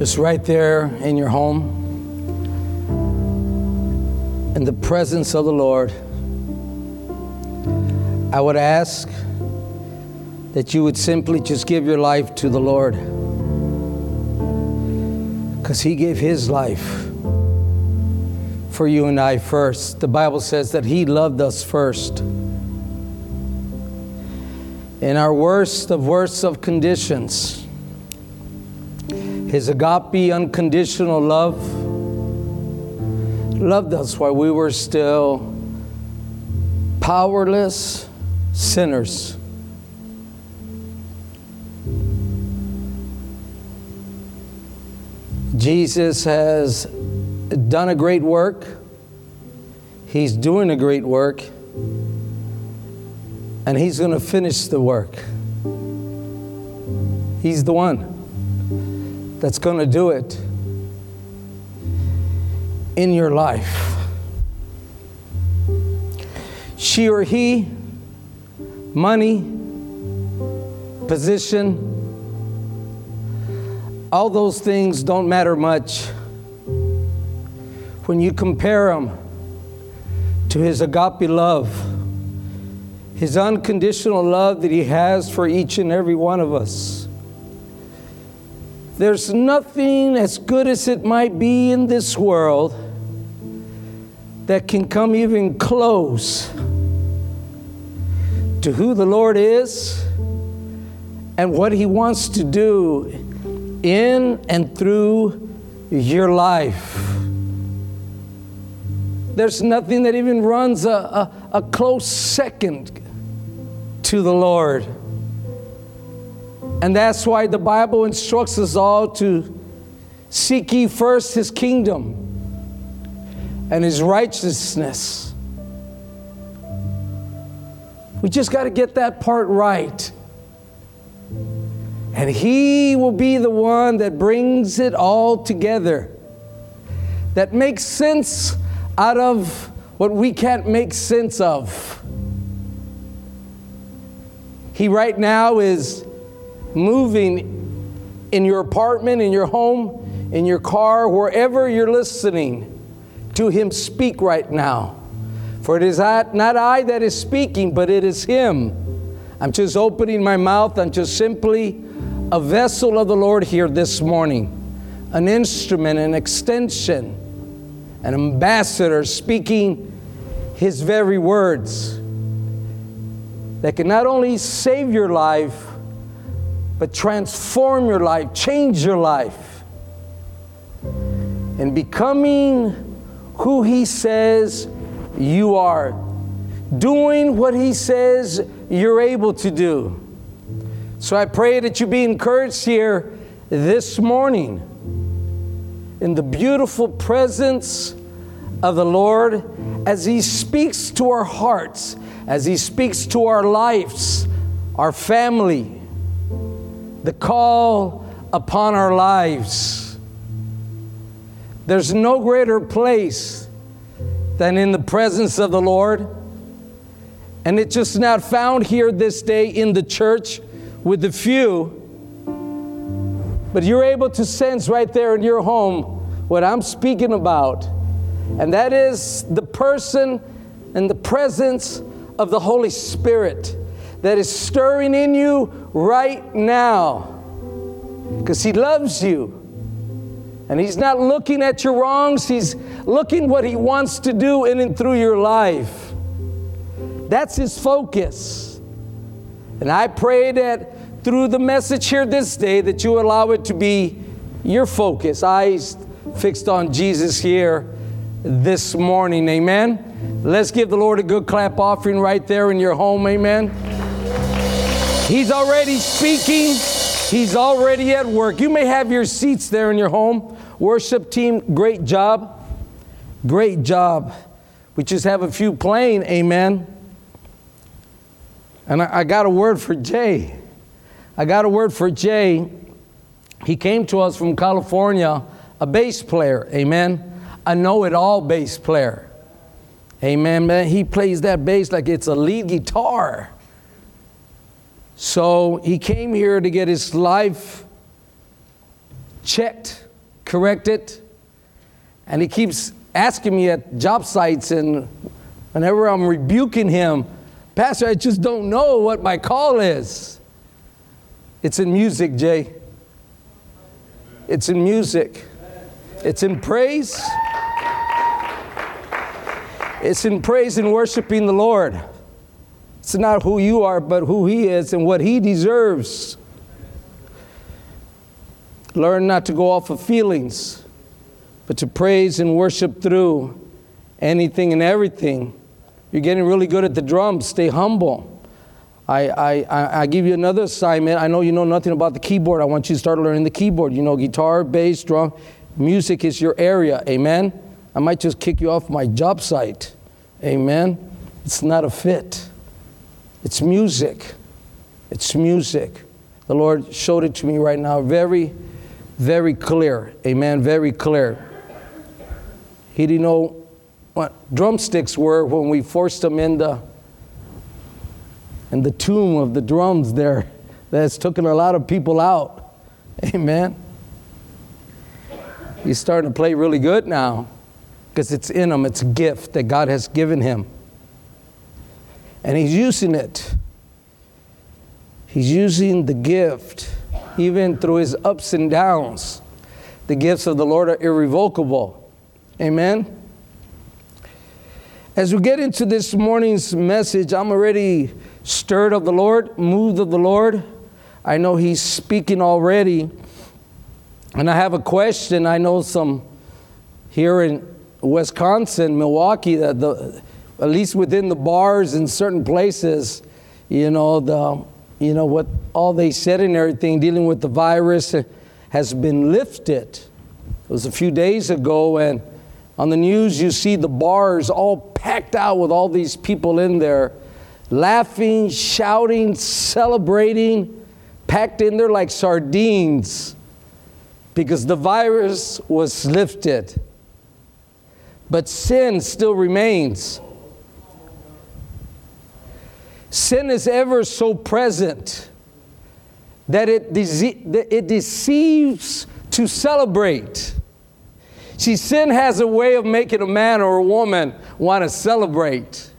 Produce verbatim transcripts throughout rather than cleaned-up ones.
Just right there in your home, in the presence of the Lord, I would ask that you would simply just give your life to the Lord, because He gave His life for you and I first. The Bible says that He loved us first. In our worst of worst of conditions, His agape, unconditional love, loved us while we were still powerless sinners. Jesus has done a great work. He's doing a great work. And He's going to finish the work. He's the one that's going to do it in your life. She or he, money, position, all those things don't matter much when you compare them to His agape love, His unconditional love that He has for each and every one of us. There's nothing, as good as it might be in this world, that can come even close to who the Lord is and what He wants to do in and through your life. There's nothing that even runs a, a, a close second to the Lord. And that's why the Bible instructs us all to seek ye first His kingdom and His righteousness. We just got to get that part right. And He will be the one that brings it all together, that makes sense out of what we can't make sense of. He right now is moving in your apartment, in your home, in your car, wherever you're listening to Him speak right now. For it is not I that is speaking, but it is Him. I'm just opening my mouth. I'm just simply a vessel of the Lord here this morning, an instrument, an extension, an ambassador speaking His very words that can not only save your life, but transform your life, change your life, and becoming who He says you are, doing what He says you're able to do. So I pray that you be encouraged here this morning in the beautiful presence of the Lord as He speaks to our hearts, as He speaks to our lives, our family, the call upon our lives. There's no greater place than in the presence of the Lord. And it's just not found here this day in the church with the few, but you're able to sense right there in your home what I'm speaking about. And that is the person and the presence of the Holy Spirit that is stirring in you right now, because He loves you. And He's not looking at your wrongs. He's looking what He wants to do in and through your life. That's His focus. And I pray that through the message here this day that you allow it to be your focus, eyes fixed on Jesus here this morning. Amen. Let's give the Lord a good clap offering right there in your home. Amen. He's already speaking. He's already at work. You may have your seats there in your home. Worship team, great job. Great job. We just have a few playing. Amen. And I, I got a word for Jay. I got a word for Jay. He came to us from California, a bass player. Amen. A know-it-all bass player. Amen, man. He plays that bass like it's a lead guitar. So he came here to get his life checked correct it. And he keeps asking me at job sites, and whenever I'm rebuking him, Pastor, I just don't know what my call is. It's in music, Jay. It's in music. It's in praise. It's in praise and worshiping the Lord. It's not who you are, but who He is and what He deserves. Learn not to go off of feelings, but to praise and worship through anything and everything. You're getting really good at the drums. Stay humble. I, I, I give you another assignment. I know you know nothing about the keyboard. I want you to start learning the keyboard. You know, guitar, bass, drum. Music is your area. Amen? I might just kick you off my job site. Amen? It's not a fit. It's music. It's music. The Lord showed it to me right now. Very, very clear. Amen? Very clear. He didn't know what drumsticks were when we forced them in the in the tomb of the drums there. That's taken a lot of people out. Amen? He's starting to play really good now because it's in him. It's a gift that God has given him. And he's using it. He's using the gift even through his ups and downs. The gifts of the Lord are irrevocable. Amen? As we get into this morning's message, I'm already stirred of the Lord, moved of the Lord. I know He's speaking already. And I have a question. I know some here in Wisconsin, Milwaukee, that the at least within the bars in certain places, you know, the you know what all they said and everything dealing with the virus has been lifted. It was a few days ago, and on the news you see the bars all packed out with all these people in there, laughing, shouting, celebrating, packed in there like sardines because the virus was lifted. But sin still remains. Sin is ever so present that it, dece- that it deceives to celebrate. See, sin has a way of making a man or a woman want to celebrate.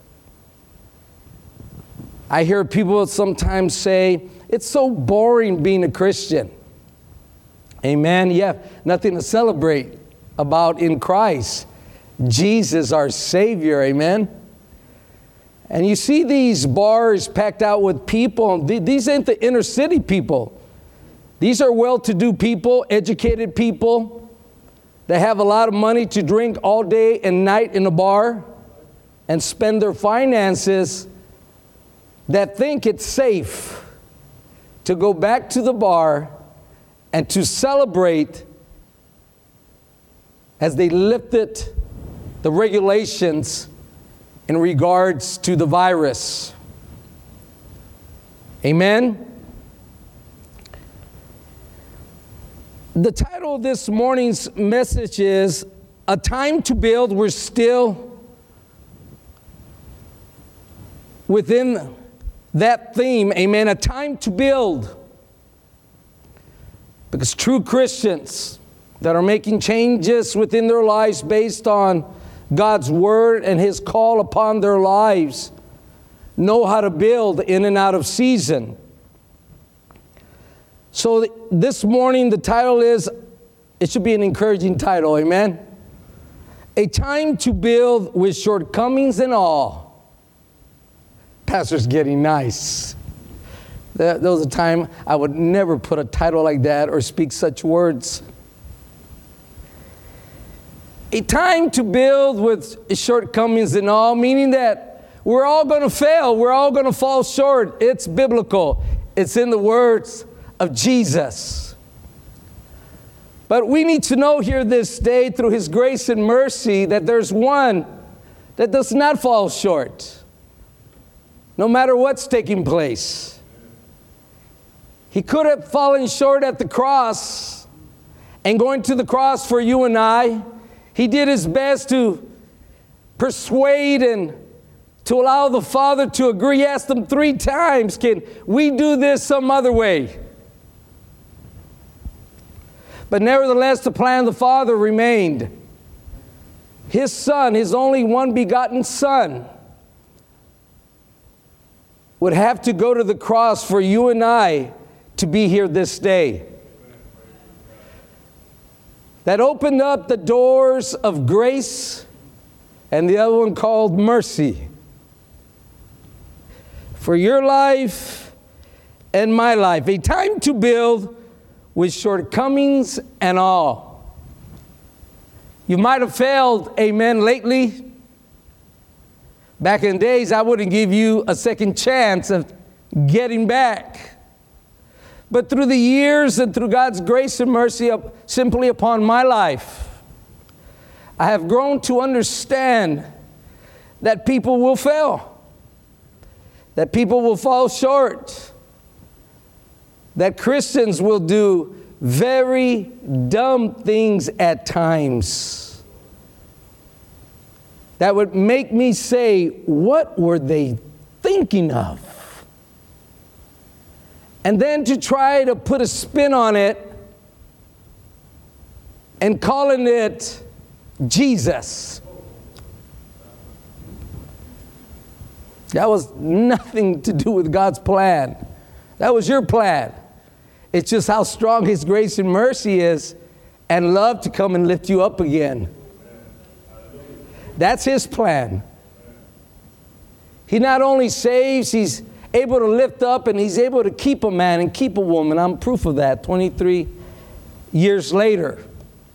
I hear people sometimes say, it's so boring being a Christian. Amen. You have nothing to celebrate about in Christ. Jesus, our Savior. Amen. And you see these bars packed out with people. These ain't the inner city people. These are well-to-do people, educated people. They have a lot of money to drink all day and night in a bar and spend their finances, that think it's safe to go back to the bar and to celebrate as they lifted the regulations in regards to the virus. Amen? The title of this morning's message is A Time to Build. We're still within that theme. Amen. A time to build. Because true Christians that are making changes within their lives based on God's Word and His call upon their lives know how to build in and out of season. So this morning, the title is, it should be an encouraging title, amen? A Time to Build with Shortcomings and All. Pastor's getting nice. There, there was a time I would never put a title like that or speak such words. A time to build with shortcomings and all, meaning that we're all going to fail. We're all going to fall short. It's biblical. It's in the words of Jesus. But we need to know here this day through His grace and mercy that there's one that does not fall short, no matter what's taking place. He could have fallen short at the cross, and going to the cross for you and I, He did His best to persuade and to allow the Father to agree. He asked Him three times, can we do this some other way? But nevertheless, the plan of the Father remained. His Son, His only one begotten Son, would have to go to the cross for you and I to be here this day. That opened up the doors of grace, and the other one called mercy. For your life and my life, a time to build with shortcomings and all. You might have failed, amen, lately. Back in the days, I wouldn't give you a second chance of getting back. But through the years and through God's grace and mercy up, simply upon my life, I have grown to understand that people will fail, that people will fall short, that Christians will do very dumb things at times that would make me say, what were they thinking of? And then to try to put a spin on it and calling it Jesus. That was nothing to do with God's plan. That was your plan. It's just how strong His grace and mercy is and love to come and lift you up again. That's His plan. He not only saves, He's able to lift up, and He's able to keep a man and keep a woman. I'm proof of that twenty-three years later.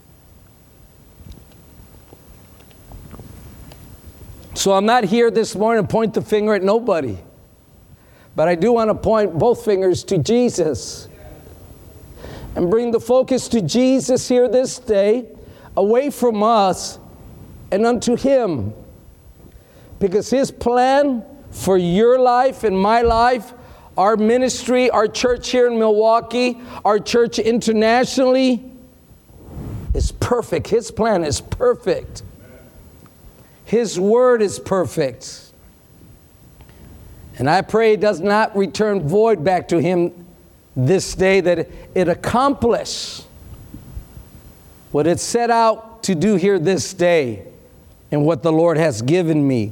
So I'm not here this morning to point the finger at nobody. But I do want to point both fingers to Jesus. And bring the focus to Jesus here this day, away from us and unto Him. Because His plan for your life and my life, our ministry, our church here in Milwaukee, our church internationally, is perfect. His plan is perfect. His word is perfect. And I pray it does not return void back to Him this day, that it accomplish what it set out to do here this day and what the Lord has given me.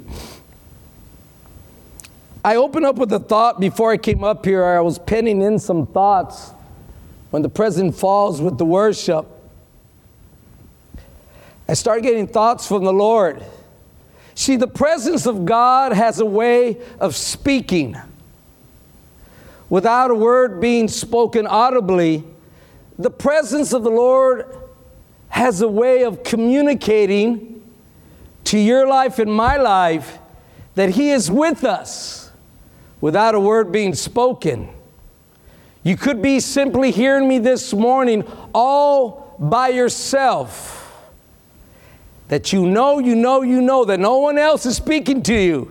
I opened up with a thought before I came up here. I was penning in some thoughts when the president falls with the worship. I started getting thoughts from the Lord. See, the presence of God has a way of speaking. Without a word being spoken audibly, the presence of the Lord has a way of communicating to your life and my life that He is with us without a word being spoken. You could be simply hearing me this morning all by yourself. That you know, you know, you know that no one else is speaking to you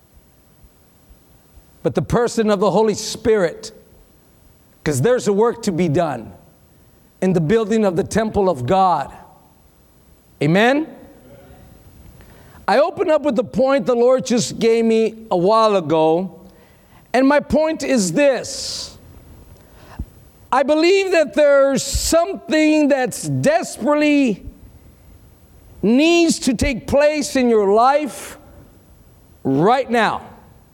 but the person of the Holy Spirit. Because there's a work to be done in the building of the temple of God. Amen? I open up with the point the Lord just gave me a while ago. And my point is this. I believe that there's something that's desperately needs to take place in your life right now.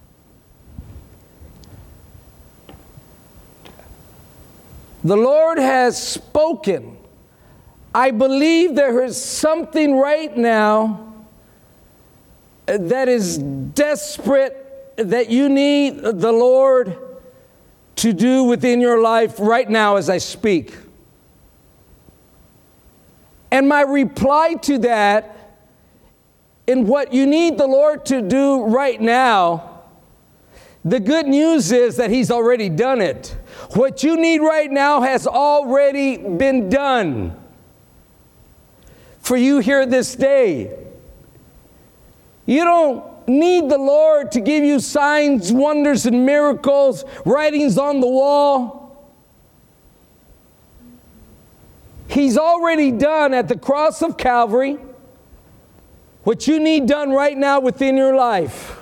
The Lord has spoken. I believe there is something right now that is desperate that you need the Lord to do within your life right now as I speak. And my reply to that, in what you need the Lord to do right now, the good news is that He's already done it. What you need right now has already been done for you here this day. You don't need the Lord to give you signs, wonders, and miracles, writings on the wall. He's already done at the cross of Calvary what you need done right now within your life.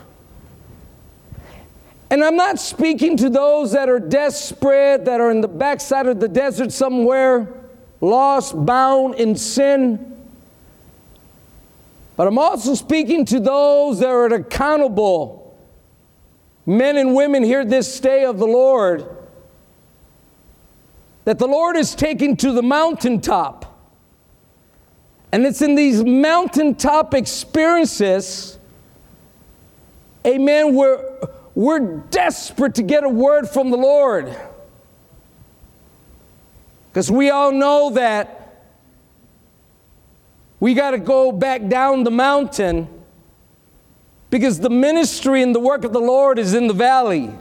And I'm not speaking to those that are desperate, that are in the backside of the desert somewhere. lost, bound in sin. But I'm also speaking to those that are accountable, men and women here this day of the Lord, that the Lord is taking to the mountaintop. And it's in these mountaintop experiences, amen, we're, we're desperate to get a word from the Lord. Because we all know that we got to go back down the mountain, because the ministry and the work of the Lord is in the valley.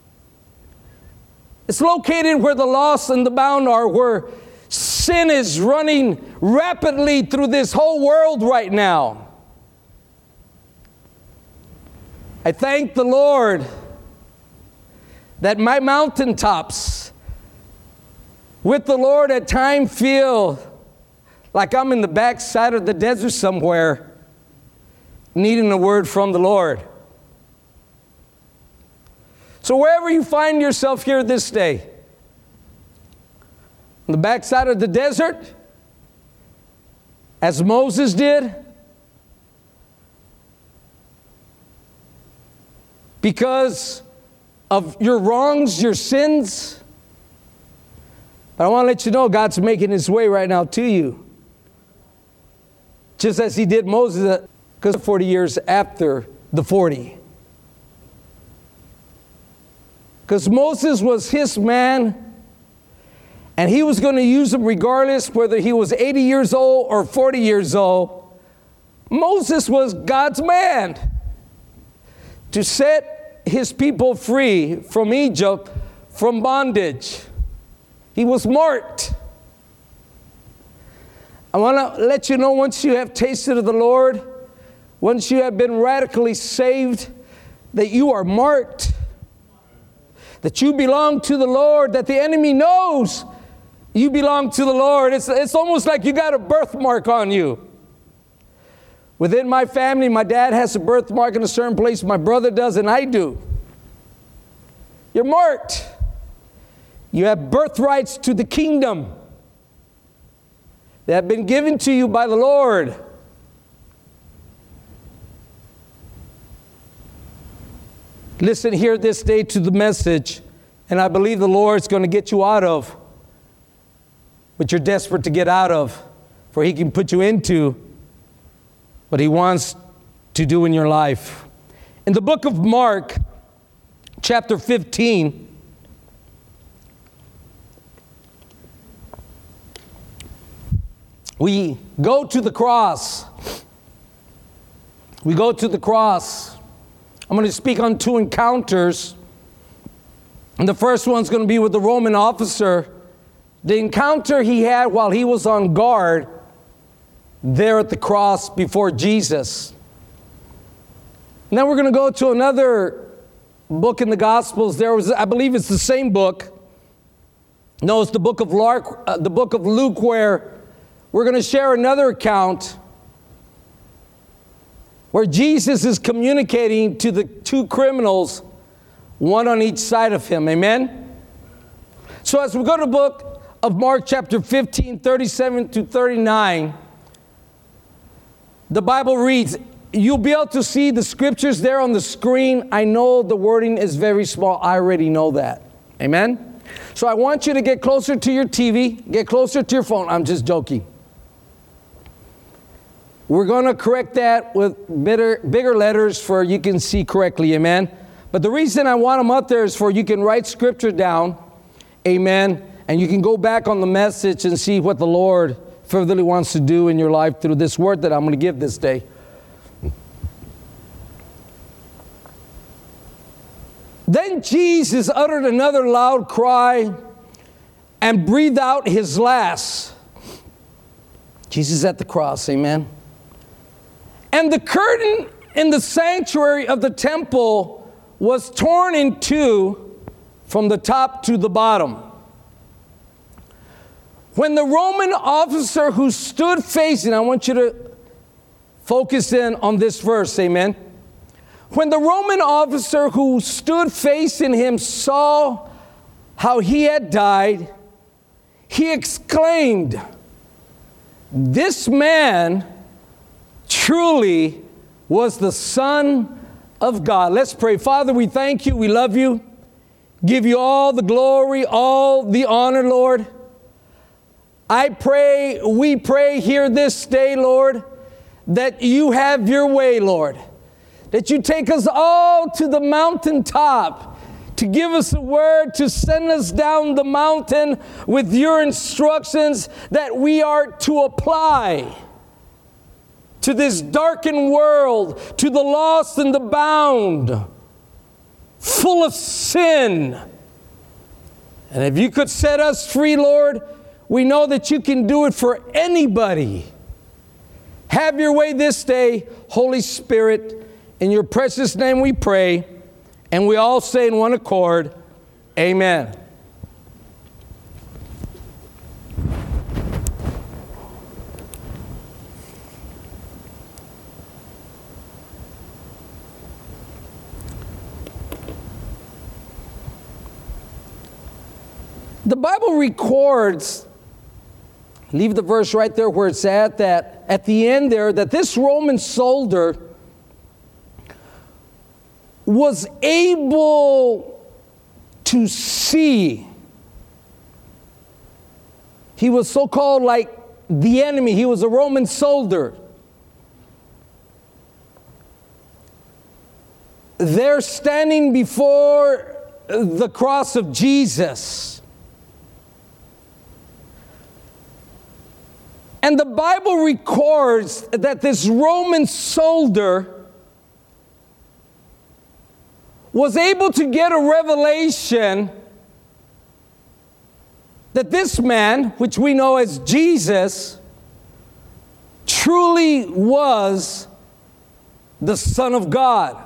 It's located where the lost and the bound are, where sin is running rapidly through this whole world right now. I thank the Lord that my mountaintops with the Lord at times feel like I'm in the backside of the desert somewhere, needing a word from the Lord. So wherever you find yourself here this day, on the backside of the desert, as Moses did, because of your wrongs, your sins, but I want to let you know God's making His way right now to you. Just as He did Moses, because forty years after the forty. Because Moses was His man, and He was going to use him regardless whether he was eighty years old or forty years old. Moses was God's man to set His people free from Egypt, from bondage. He was marked. I want to let you know, once you have tasted of the Lord, once you have been radically saved, that you are marked, that you belong to the Lord, that the enemy knows you belong to the Lord. It's, it's almost like you got a birthmark on you. Within my family, my dad has a birthmark in a certain place, my brother does, and I do. You're marked. You have birthrights to the kingdom that have been given to you by the Lord. Listen here this day to the message, and I believe the Lord's going to get you out of what you're desperate to get out of, for He can put you into what He wants to do in your life. In the book of Mark, chapter fifteen, we go to the cross. We go to the cross. I'm going to speak on two encounters. And the first one's going to be with the Roman officer. The encounter he had while he was on guard there at the cross before Jesus. And then we're going to go to another book in the Gospels. There was, I believe it's the same book. No, it's the book of Luke, uh, the book of Luke, where we're going to share another account where Jesus is communicating to the two criminals, one on each side of Him. Amen? So as we go to the book of Mark chapter fifteen, thirty-seven to thirty-nine, the Bible reads, you'll be able to see the scriptures there on the screen. I know the wording is very small. I already know that. Amen? So I want you to get closer to your T V, get closer to your phone. I'm just joking. We're going to correct that with bigger, bigger letters for you can see correctly. Amen? But the reason I want them up there is for you can write scripture down. Amen? And you can go back on the message and see what the Lord furtherly wants to do in your life through this word that I'm going to give this day. Then Jesus uttered another loud cry and breathed out His last. Jesus at the cross, amen. And the curtain in the sanctuary of the temple was torn in two from the top to the bottom. When the Roman officer who stood facing, I want you to focus in on this verse, amen. When the Roman officer who stood facing him saw how he had died, he exclaimed, "This man truly was the Son of God." Let's pray. Father, we thank you. We love you. Give you all the glory, all the honor, Lord. I pray, we pray here this day, Lord, that you have your way, Lord. That you take us all to the mountaintop to give us a word, to send us down the mountain with your instructions that we are to apply to this darkened world, to the lost and the bound, full of sin. And if you could set us free, Lord, we know that you can do it for anybody. Have your way this day, Holy Spirit. In your precious name we pray. And we all say in one accord, amen. The Bible records, leave the verse right there where it's at, that at the end there, that this Roman soldier was able to see. He was so-called like the enemy. He was a Roman soldier. They're standing before the cross of Jesus. And the Bible records that this Roman soldier was able to get a revelation that this man, which we know as Jesus, truly was the Son of God.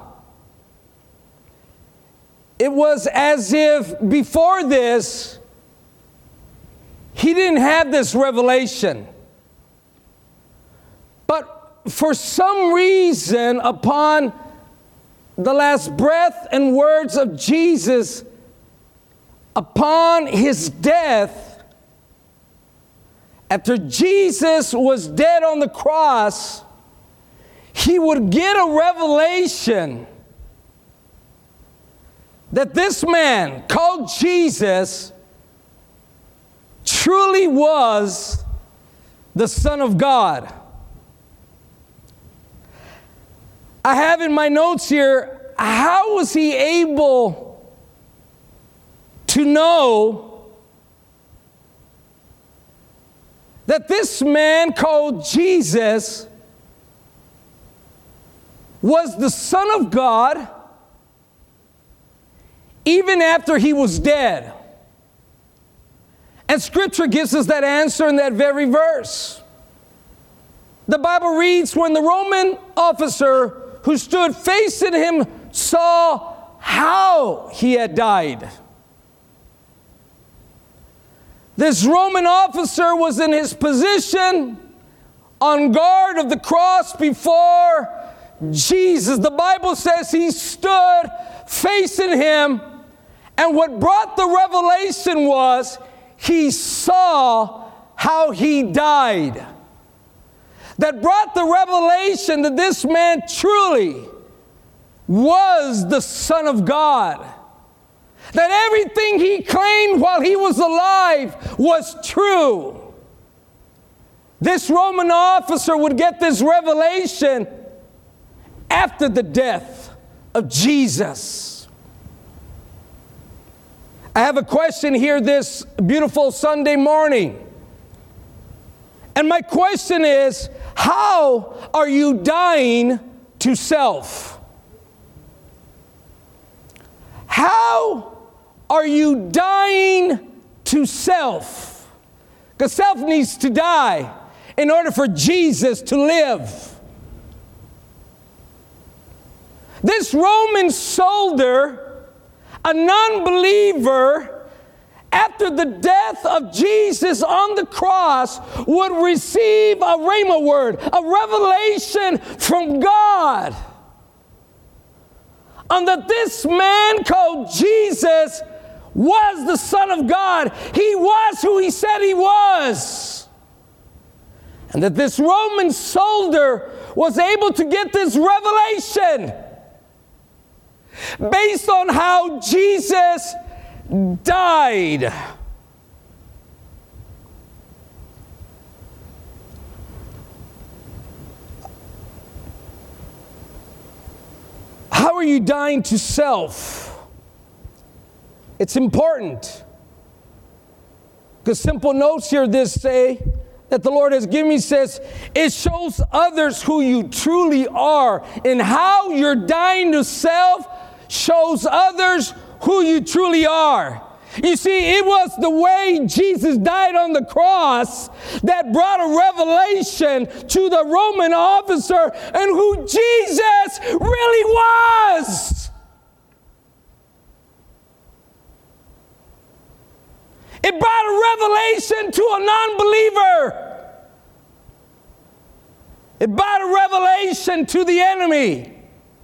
It was as if before this, he didn't have this revelation. But for some reason, upon the last breath and words of Jesus, upon his death, after Jesus was dead on the cross, he would get a revelation that this man called Jesus truly was the Son of God. I have in my notes here, how was he able to know that this man called Jesus was the Son of God even after he was dead? And Scripture gives us that answer in that very verse. The Bible reads, when the Roman officer who stood facing him saw how he had died. This Roman officer was in his position on guard of the cross before Jesus. The Bible says he stood facing him, and what brought the revelation was he saw how he died. That brought the revelation that this man truly was the Son of God. That everything he claimed while he was alive was true. This Roman officer would get this revelation after the death of Jesus. I have a question here this beautiful Sunday morning. And my question is, how are you dying to self? How are you dying to self? Because self needs to die in order for Jesus to live. This Roman soldier, a non-believer, after the death of Jesus on the cross, would receive a rhema word, a revelation from God, on that this man called Jesus was the Son of God. He was who he said he was. And that this Roman soldier was able to get this revelation based on how Jesus died. How are you dying to self? It's important. Because simple notes here this say that the Lord has given me says, it shows others who you truly are. And how you're dying to self shows others who you truly are. You see, it was the way Jesus died on the cross that brought a revelation to the Roman officer and who Jesus really was. It brought a revelation to a non-believer. It brought a revelation to the enemy.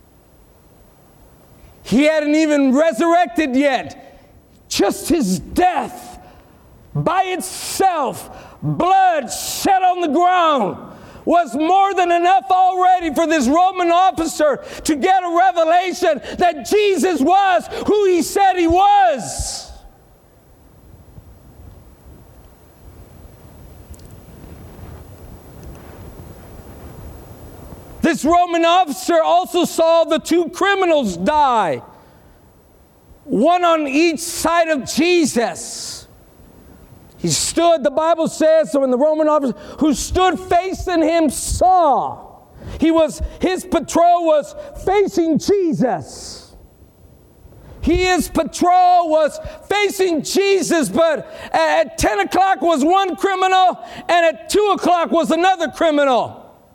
He hadn't even resurrected yet. Just his death by itself, blood shed on the ground, was more than enough already for this Roman officer to get a revelation that Jesus was who he said he was. This Roman officer also saw the two criminals die, one on each side of Jesus. He stood, the Bible says, so when the Roman officer who stood facing him saw. He was, his patrol was facing Jesus. His patrol was facing Jesus, but at ten o'clock was one criminal, and at two o'clock was another criminal.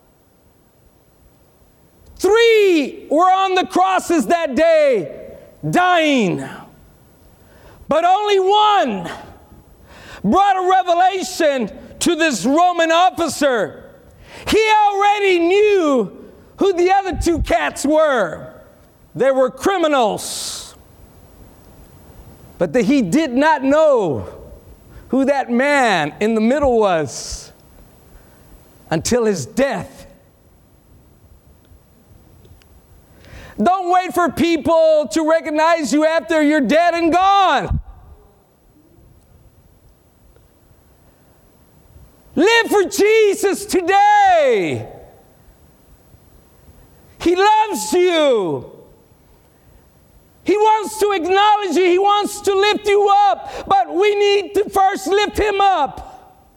Three were on the crosses that day, dying. But only one brought a revelation to this Roman officer. He already knew who the other two cats were. They were criminals. But that he did not know who that man in the middle was until his death. Don't wait for people to recognize you after you're dead and gone. Live for Jesus today. He loves you. He wants to acknowledge you. He wants to lift you up. But we need to first lift him up.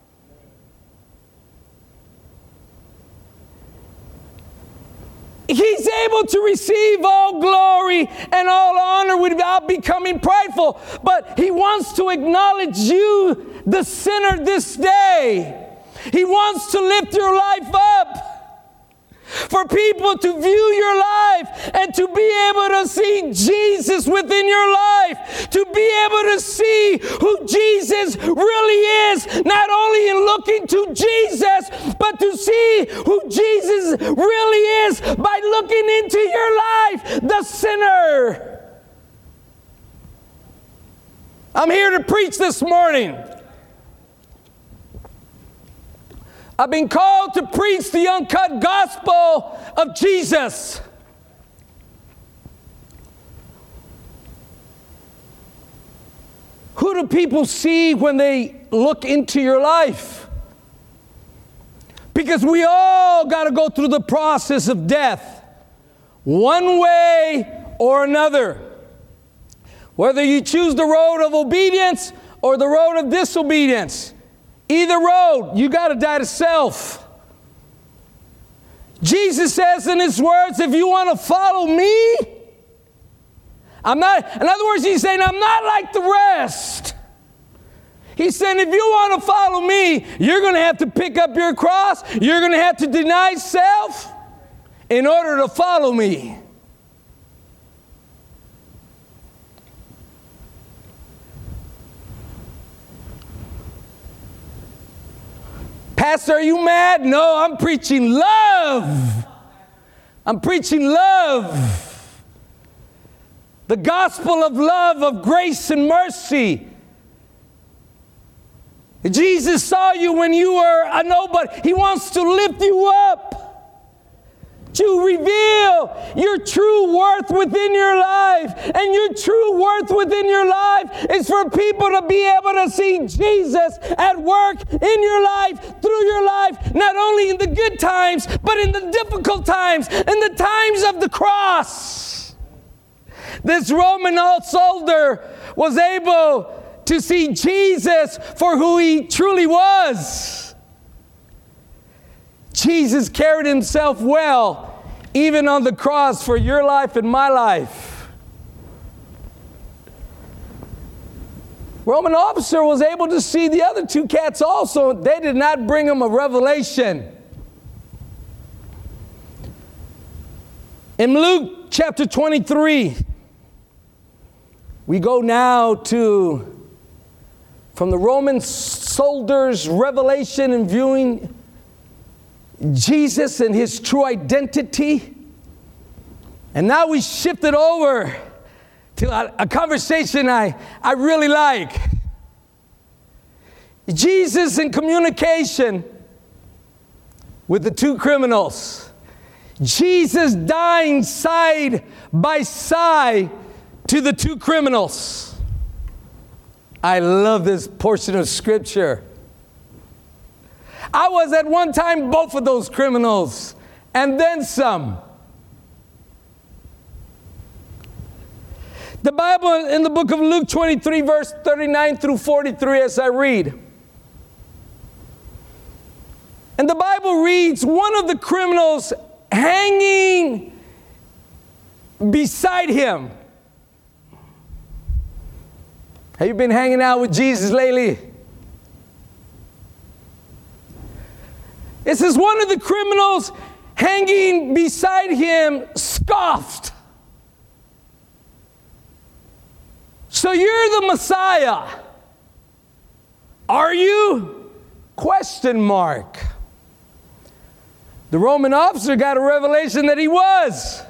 He's able to receive all glory and all honor without becoming prideful. But he wants to acknowledge you, the sinner, this day. He wants to lift your life up. For people to view your life and to be able to see Jesus within your life. To be able to see who Jesus really is. Not only in looking to Jesus, but to see who Jesus really is by looking into your life, the sinner. I'm here to preach this morning. I've been called to preach the uncut gospel of Jesus. Who do people see when they look into your life? Because we all got to go through the process of death, one way or another. Whether you choose the road of obedience or the road of disobedience. Either road, you got to die to self. Jesus says in his words, if you want to follow me, I'm not, in other words, he's saying, I'm not like the rest. He's saying, if you want to follow me, you're going to have to pick up your cross. You're going to have to deny self in order to follow me. Pastor, are you mad? No, I'm preaching love. I'm preaching love. The gospel of love, of grace and mercy. Jesus saw you when you were a nobody. He wants to lift you up, to reveal your true worth within your life. And your true worth within your life is for people to be able to see Jesus at work in your life, through your life, not only in the good times, but in the difficult times, in the times of the cross. This Roman soldier was able to see Jesus for who he truly was. Jesus carried himself well, even on the cross, for your life and my life. Roman officer was able to see the other two cats also. They did not bring him a revelation. In Luke chapter twenty-three, we go now to from the Roman soldier's revelation and viewing Jesus and his true identity. And now we shifted over to a, a conversation I, I really like. Jesus in communication with the two criminals. Jesus dying side by side to the two criminals. I love this portion of Scripture. I was at one time both of those criminals, and then some. The Bible in the book of Luke twenty-three, verse thirty-nine through forty-three, as I read. And the Bible reads, one of the criminals hanging beside him. Have you been hanging out with Jesus lately? It says one of the criminals hanging beside him scoffed. So you're the Messiah. Are you? Question mark. The Roman officer got a revelation that he was.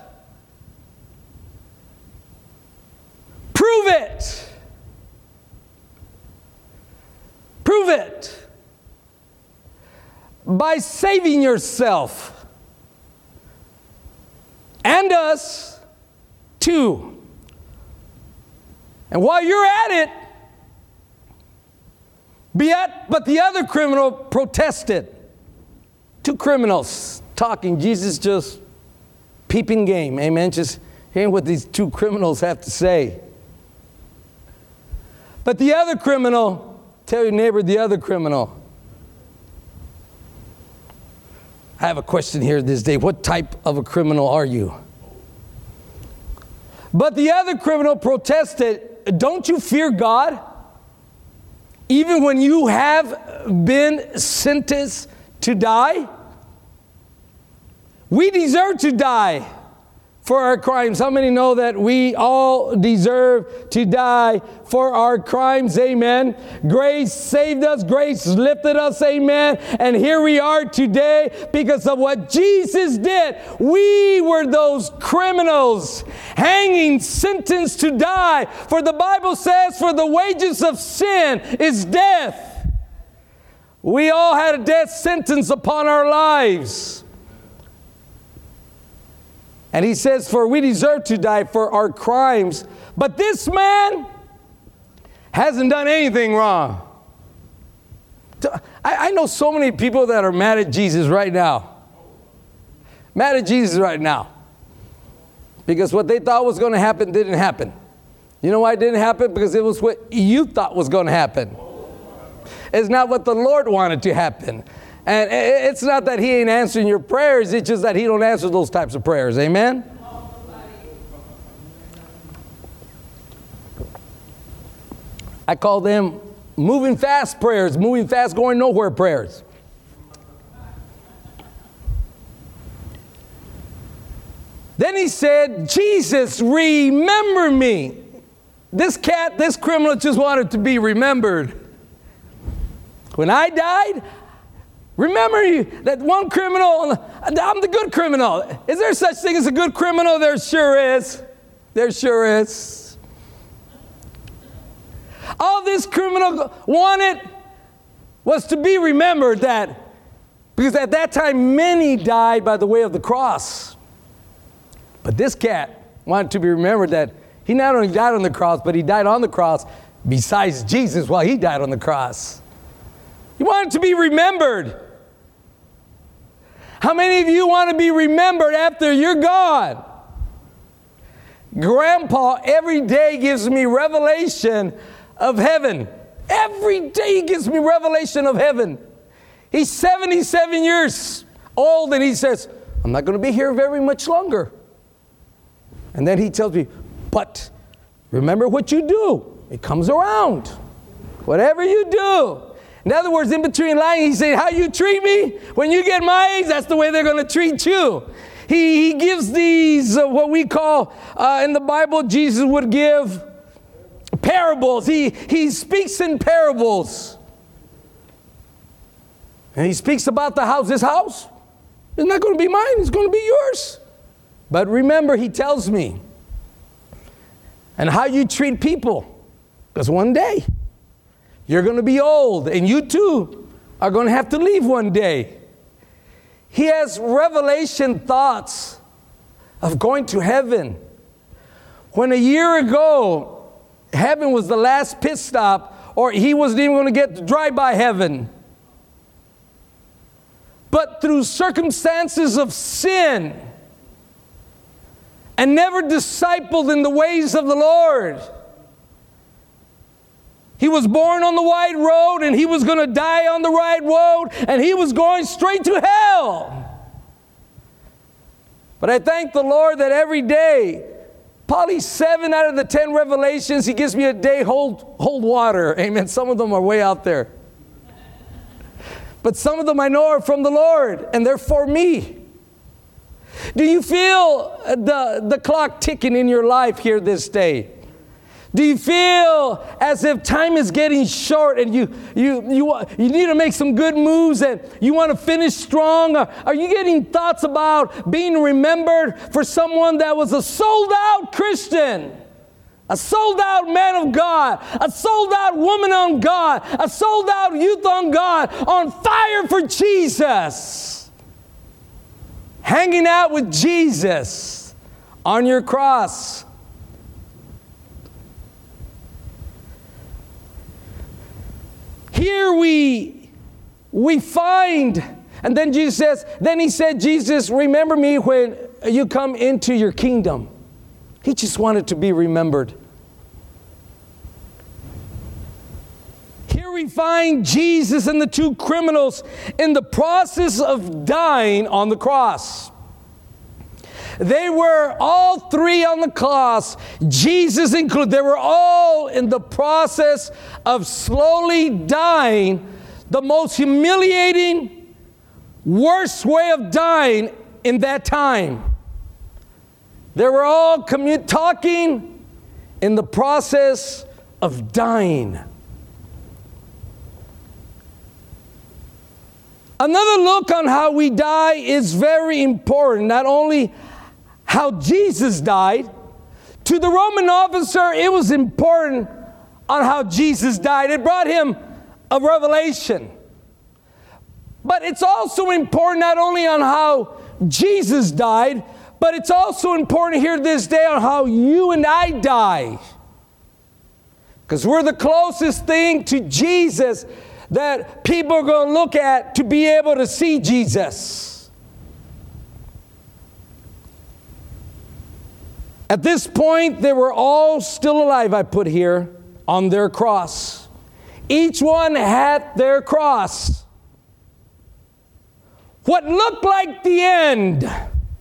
Prove it. Prove it by saving yourself and us too. And while you're at it, be at, but the other criminal protested. Two criminals talking, Jesus just peeping game, amen, just hearing what these two criminals have to say. But the other criminal, tell your neighbor, the other criminal. I have a question here this day. What type of a criminal are you? But the other criminal protested, don't you fear God? Even when you have been sentenced to die? We deserve to die for our crimes. How many know that we all deserve to die for our crimes? Amen. Grace saved us. Grace lifted us. Amen. And here we are today because of what Jesus did. We were those criminals hanging, sentenced to die. For the Bible says, for the wages of sin is death. We all had a death sentence upon our lives. And he says, for we deserve to die for our crimes. But this man hasn't done anything wrong. I, I know so many people that are mad at Jesus right now. Mad at Jesus right now. Because what they thought was going to happen didn't happen. You know why it didn't happen? Because it was what you thought was going to happen. It's not what the Lord wanted to happen. And it's not that he ain't answering your prayers. It's just that he don't answer those types of prayers. Amen? I call them moving fast prayers. Moving fast, going nowhere prayers. Then he said, Jesus, remember me. This cat, this criminal just wanted to be remembered. When I died, remember you, that one criminal, I'm the good criminal. Is there such thing as a good criminal? There sure is. There sure is. All this criminal wanted was to be remembered that, because at that time many died by the way of the cross. But this cat wanted to be remembered that he not only died on the cross, but he died on the cross besides Jesus while he died on the cross. He wanted to be remembered. How many of you want to be remembered after you're gone? Grandpa every day gives me revelation of heaven. Every day he gives me revelation of heaven. He's seventy-seven years old and he says, I'm not going to be here very much longer. And then he tells me, but remember what you do. It comes around. Whatever you do. In other words, in between lines, he said, how you treat me, when you get my age, that's the way they're going to treat you. He, he gives these, uh, what we call, uh, in the Bible, Jesus would give parables. He, he speaks in parables. And he speaks about the house. This house is not going to be mine. It's going to be yours. But remember, he tells me, and how you treat people. Because one day, you're going to be old, and you too are going to have to leave one day. He has revelation thoughts of going to heaven. When a year ago, heaven was the last pit stop, or he wasn't even going to get to drive by heaven. But through circumstances of sin, and never discipled in the ways of the Lord, he was born on the wide road, and he was going to die on the right road, and he was going straight to hell. But I thank the Lord that every day, probably seven out of the ten revelations, he gives me a day hold, hold water. Amen. Some of them are way out there. But some of them I know are from the Lord, and they're for me. Do you feel the, the clock ticking in your life here this day? Do you feel as if time is getting short and you you you you need to make some good moves and you want to finish strong? Or are you getting thoughts about being remembered for someone that was a sold-out Christian, a sold-out man of God, a sold-out woman on God, a sold-out youth on God, on fire for Jesus, hanging out with Jesus on your cross? Here we, we find, and then Jesus says, then he said, Jesus, remember me when you come into your kingdom. He just wanted to be remembered. Here we find Jesus and the two criminals in the process of dying on the cross. They were all three on the cross, Jesus included. They were all in the process of slowly dying, the most humiliating, worst way of dying in that time. They were all commu- talking in the process of dying. Another look on how we die is very important. Not only how Jesus died. To the Roman officer, it was important on how Jesus died. It brought him a revelation. But it's also important not only on how Jesus died, but it's also important here this day on how you and I die. Because we're the closest thing to Jesus that people are going to look at to be able to see Jesus. At this point, they were all still alive, I put here, on their cross. Each one had their cross. What looked like the end.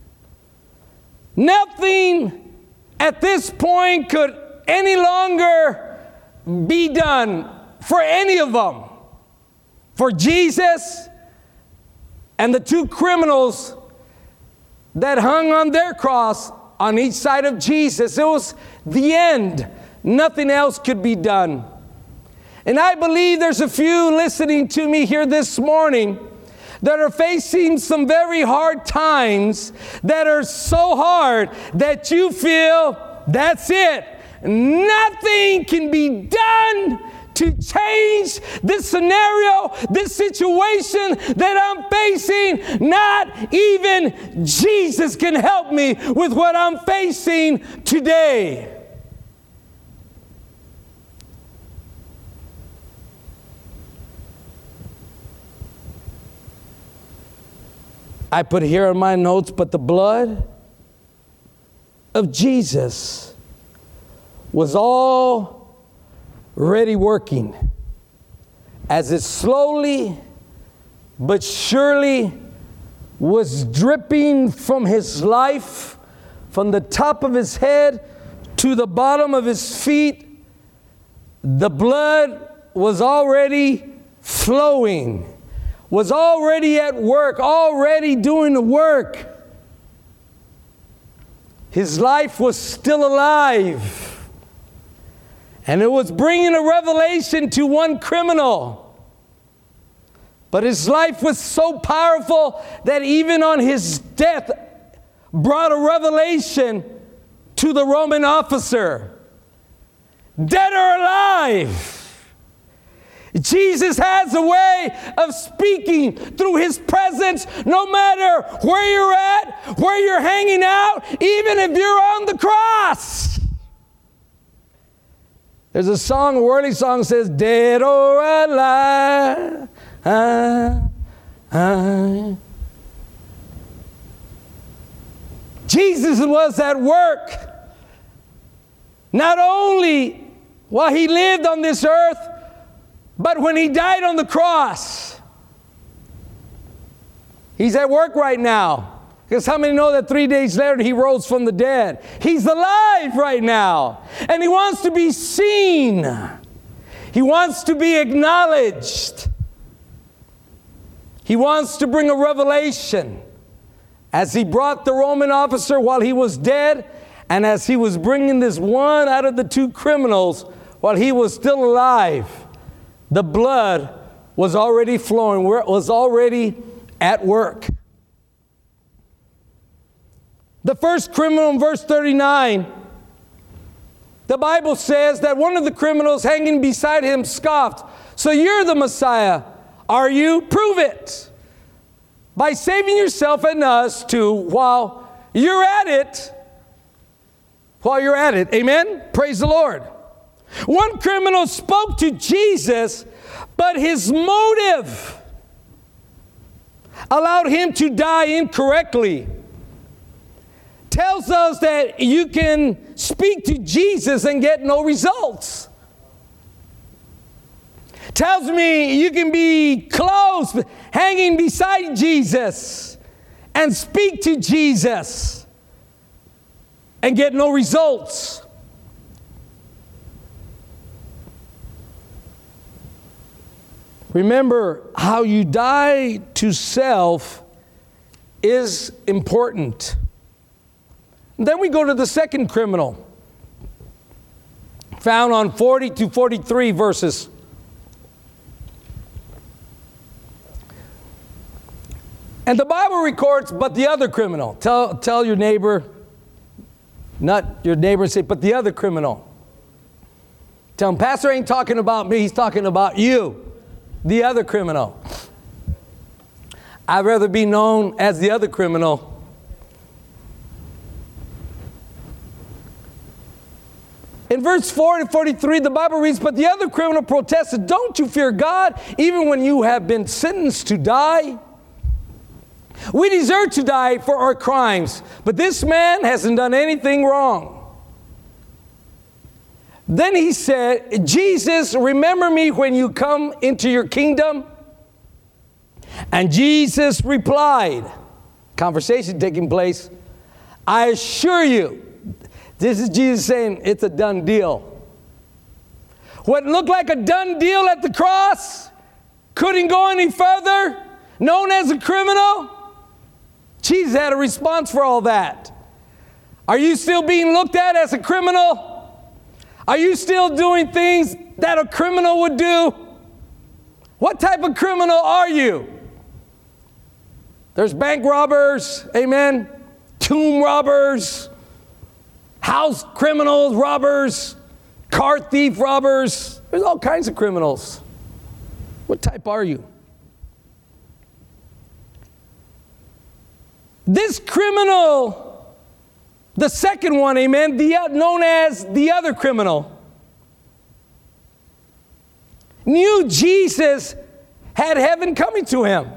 Nothing at this point could any longer be done for any of them. For Jesus and the two criminals that hung on their cross on each side of Jesus. It was the end. Nothing else could be done. And I believe there's a few listening to me here this morning that are facing some very hard times, that are so hard that you feel That's it. Nothing can be done to change this scenario, this situation that I'm facing. Not even Jesus can help me with what I'm facing today. I put here in my notes, but the blood of Jesus was already working as it slowly but surely was dripping from his life, from the top of his head to the bottom of his feet. The blood was already flowing, was already at work, already doing the work. His life was still alive. And it was bringing a revelation to one criminal. But his life was so powerful that even on his death brought a revelation to the Roman officer. Dead or alive, Jesus has a way of speaking through his presence no matter where you're at, where you're hanging out, even if you're on the cross. There's a song, a worldly song says, dead or alive. I, I. Jesus was at work, not only while he lived on this earth, but when he died on the cross. He's at work right now. Because how many know that three days later he rose from the dead? He's alive right now. And he wants to be seen. He wants to be acknowledged. He wants to bring a revelation. As he brought the Roman officer while he was dead, and as he was bringing this one out of the two criminals while he was still alive, the blood was already flowing, was already at work. The first criminal in verse thirty-nine, the Bible says that one of the criminals hanging beside him scoffed, "So you're the Messiah, are you? Prove it by saving yourself and us too while you're at it." While you're at it, amen? Praise the Lord. One criminal spoke to Jesus, but his motive allowed him to die incorrectly. Tells us that you can speak to Jesus and get no results. Tells me you can be close, hanging beside Jesus and speak to Jesus and get no results. Remember, how you die to self is important. Then we go to the second criminal, found on forty to forty-three verses. And the Bible records, but the other criminal. Tell, tell your neighbor, not your neighbor, say, but the other criminal. Tell him, Pastor ain't talking about me, he's talking about you. The other criminal. I'd rather be known as the other criminal. In verse four to forty-three, the Bible reads, but the other criminal protested, "Don't you fear God, even when you have been sentenced to die? We deserve to die for our crimes, but this man hasn't done anything wrong." Then he said, "Jesus, remember me when you come into your kingdom." And Jesus replied, conversation taking place, "I assure you," this is Jesus saying it's a done deal. What looked like a done deal at the cross, couldn't go any further, known as a criminal. Jesus had a response for all that. Are you still being looked at as a criminal? Are you still doing things that a criminal would do? What type of criminal are you? There's bank robbers, amen, tomb robbers, house criminals, robbers, car thief robbers. There's all kinds of criminals. What type are you? This criminal, the second one, amen, the, known as the other criminal, knew Jesus had heaven coming to him.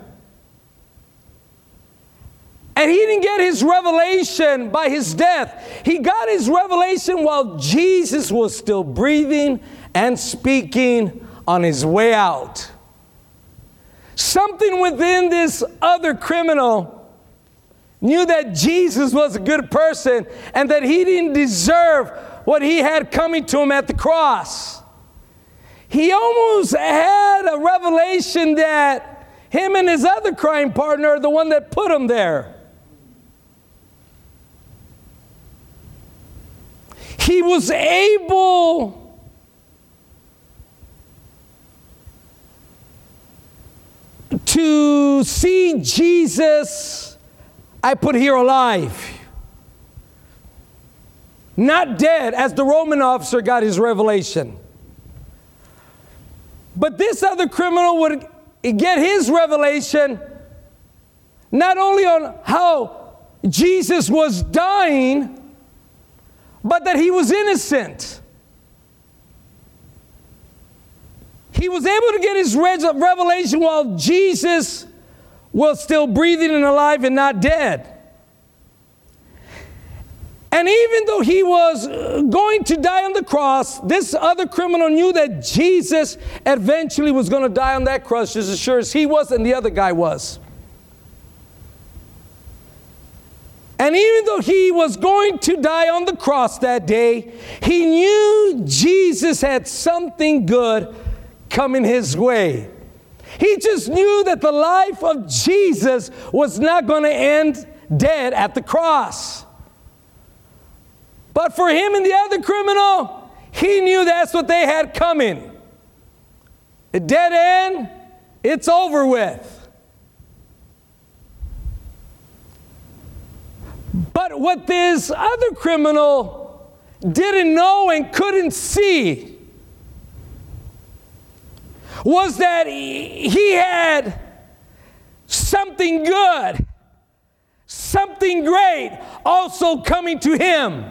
And he didn't get his revelation by his death. He got his revelation while Jesus was still breathing and speaking on his way out. Something within this other criminal knew that Jesus was a good person and that he didn't deserve what he had coming to him at the cross. He almost had a revelation that him and his other crime partner are the one that put him there. He was able to see Jesus, I put here, alive, not dead, as the Roman officer got his revelation. But this other criminal would get his revelation not only on how Jesus was dying, but that he was innocent. He was able to get his revelation while Jesus was still breathing and alive and not dead. And even though he was going to die on the cross, this other criminal knew that Jesus eventually was going to die on that cross, just as sure as he was and the other guy was. And even though he was going to die on the cross that day, he knew Jesus had something good coming his way. He just knew that the life of Jesus was not going to end dead at the cross. But for him and the other criminal, he knew that's what they had coming. A dead end, it's over with. But what this other criminal didn't know and couldn't see was that he had something good, something great also coming to him.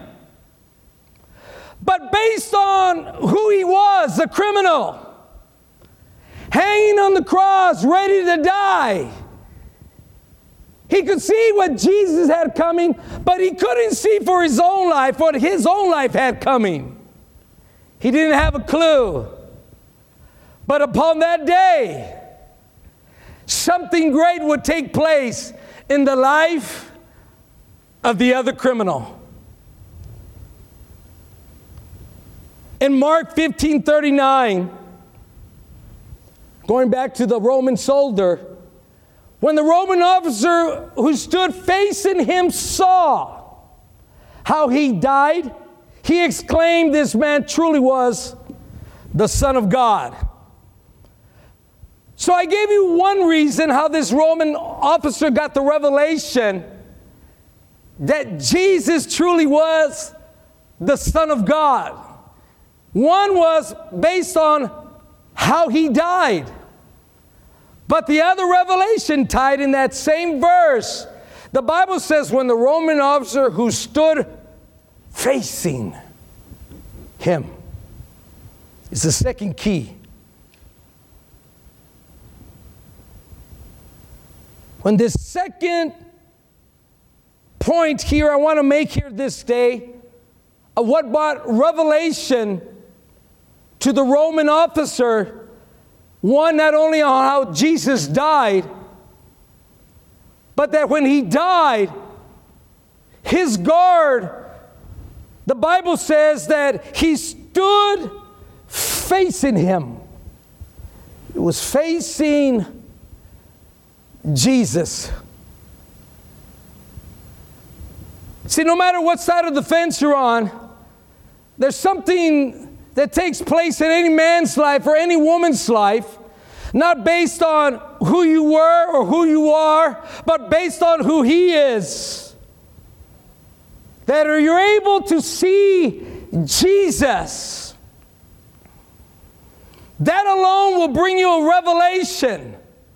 But based on who he was, the criminal, hanging on the cross, ready to die, he could see what Jesus had coming, but he couldn't see for his own life what his own life had coming. He didn't have a clue. But upon that day, something great would take place in the life of the other criminal. In Mark fifteen thirty-nine, going back to the Roman soldier, when the Roman officer who stood facing him saw how he died, he exclaimed, "This man truly was the Son of God." So I gave you one reason how this Roman officer got the revelation that Jesus truly was the Son of God. One was based on how he died. But the other revelation tied in that same verse, the Bible says when the Roman officer who stood facing him is the second key. When this second point here I want to make here this day of what brought revelation to the Roman officer, one, not only on how Jesus died, but that when he died, his guard, the Bible says that he stood facing him. It was facing Jesus. See, no matter what side of the fence you're on, there's something that takes place in any man's life or any woman's life, not based on who you were or who you are, but based on who he is. that are, you're able to see Jesus. That alone will bring you a revelation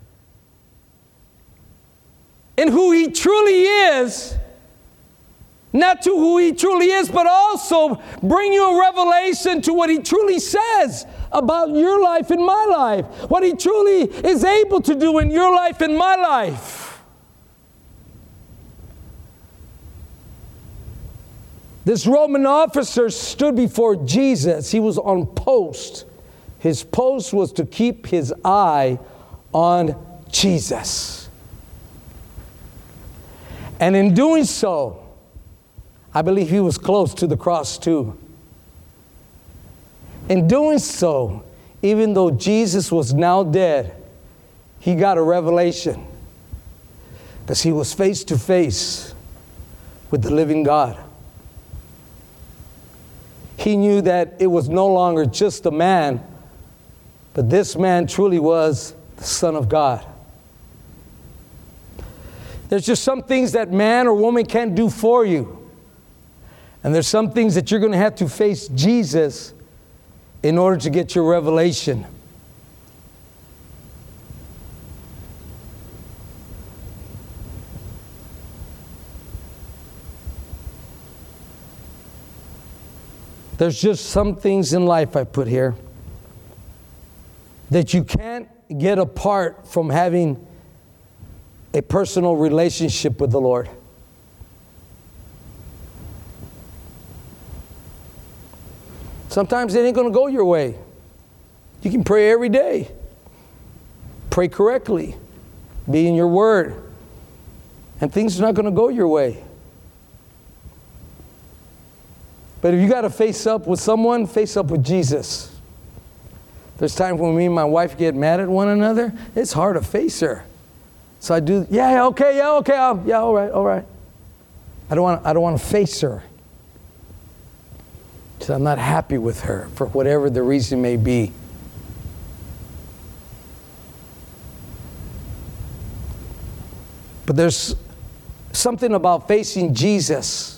in who He truly is. Not to who He truly is, but also bring you a revelation to what He truly says about your life and my life. What He truly is able to do in your life and my life. This Roman officer stood before Jesus. He was on post. His post was to keep his eye on Jesus. And in doing so, I believe he was close to the cross too. In doing so, even though Jesus was now dead, he got a revelation because he was face to face with the living God. He knew that it was no longer just a man, but this man truly was the Son of God. There's just some things that man or woman can't do for you. And there's some things that you're going to have to face Jesus in order to get your revelation. There's just some things in life I put here that you can't get apart from having a personal relationship with the Lord. Sometimes it ain't going to go your way. You can pray every day. Pray correctly. Be in your word. And things are not going to go your way. But if you got to face up with someone, face up with Jesus. There's times when me and my wife get mad at one another. It's hard to face her. So I do, yeah, yeah, okay, yeah, okay, I'll, yeah, all right, all right. I don't want, I don't want to face her. Because I'm not happy with her for whatever the reason may be. But there's something about facing Jesus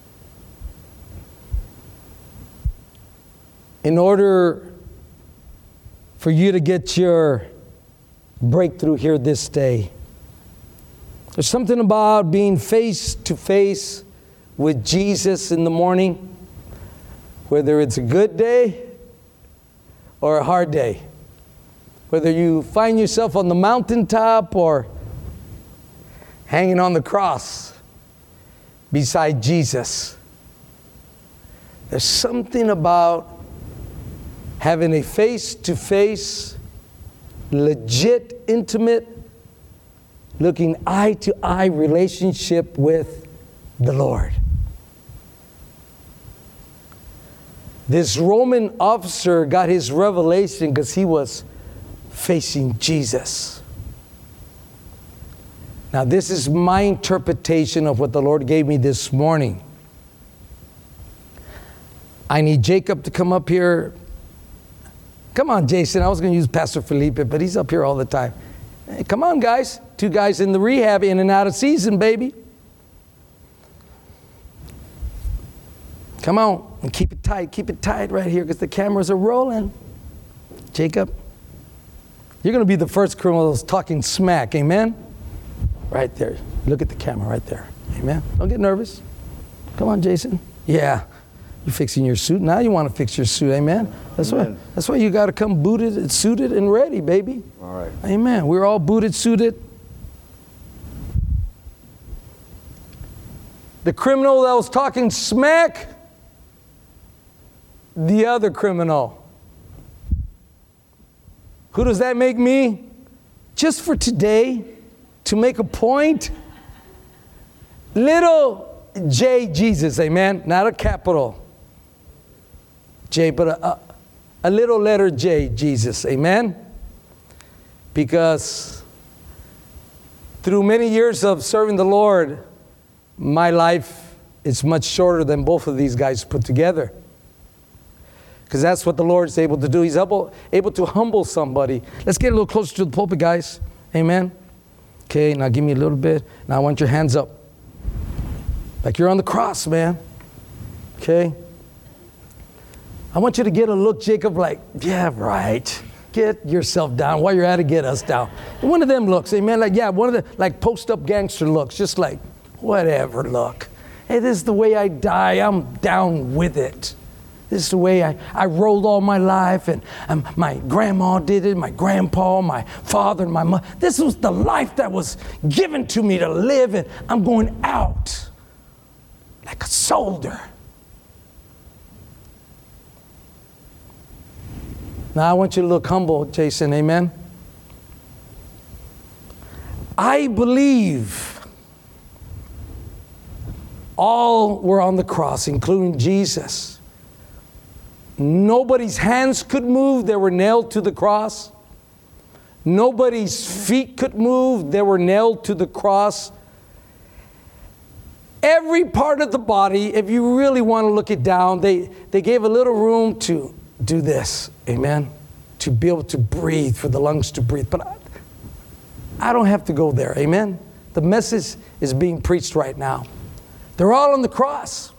in order for you to get your breakthrough here this day. There's something about being face to face with Jesus in the morning, whether it's a good day or a hard day. Whether you find yourself on the mountaintop or hanging on the cross beside Jesus. There's something about having a face-to-face, legit, intimate, looking eye-to-eye relationship with the Lord. This Roman officer got his revelation because he was facing Jesus. Now, this is my interpretation of what the Lord gave me this morning. I need Jacob to come up here. Come on, Jason. I was going to use Pastor Felipe, but he's up here all the time. Hey, come on, guys. Two guys in the rehab, in and out of season, baby. Come on. And keep it tight. Keep it tight right here because the cameras are rolling. Jacob, you're going to be the first criminal that's talking smack. Amen? Right there. Look at the camera right there. Amen? Don't get nervous. Come on, Jason. Yeah. You're fixing your suit. Now you want to fix your suit. Amen? That's Amen. why That's why you got to come booted and suited and ready, baby. All right. Amen. We're all booted, suited. The criminal that was talking smack, the other criminal. Who does that make me? Just for today, to make a point, little J Jesus, amen? Not a capital J, but a, a, a little letter J Jesus, amen? Because through many years of serving the Lord, my life is much shorter than both of these guys put together. Because that's what the Lord is able to do. He's able, able to humble somebody. Let's get a little closer to the pulpit, guys. Amen? Okay, now give me a little bit. Now I want your hands up. Like you're on the cross, man. Okay? I want you to get a look, Jacob, like, yeah, right. Get yourself down. While you're at it, get us down. One of them looks, amen. Like, yeah, one of the, like, post-up gangster looks. Just like, whatever look. Hey, this is the way I die. I'm down with it. This is the way I, I rolled all my life, and, and my grandma did it, my grandpa, my father, and my mother. This was the life that was given to me to live, and I'm going out like a soldier. Now I want you to look humble, Jason, amen? I believe all were on the cross, including Jesus. Nobody's hands could move. They were nailed to the cross. Nobody's feet could move. They were nailed to the cross. Every part of the body, if you really want to look it down, they, they gave a little room to do this. Amen? To be able to breathe, for the lungs to breathe. But I, I don't have to go there. Amen? The message is being preached right now. They're all on the cross.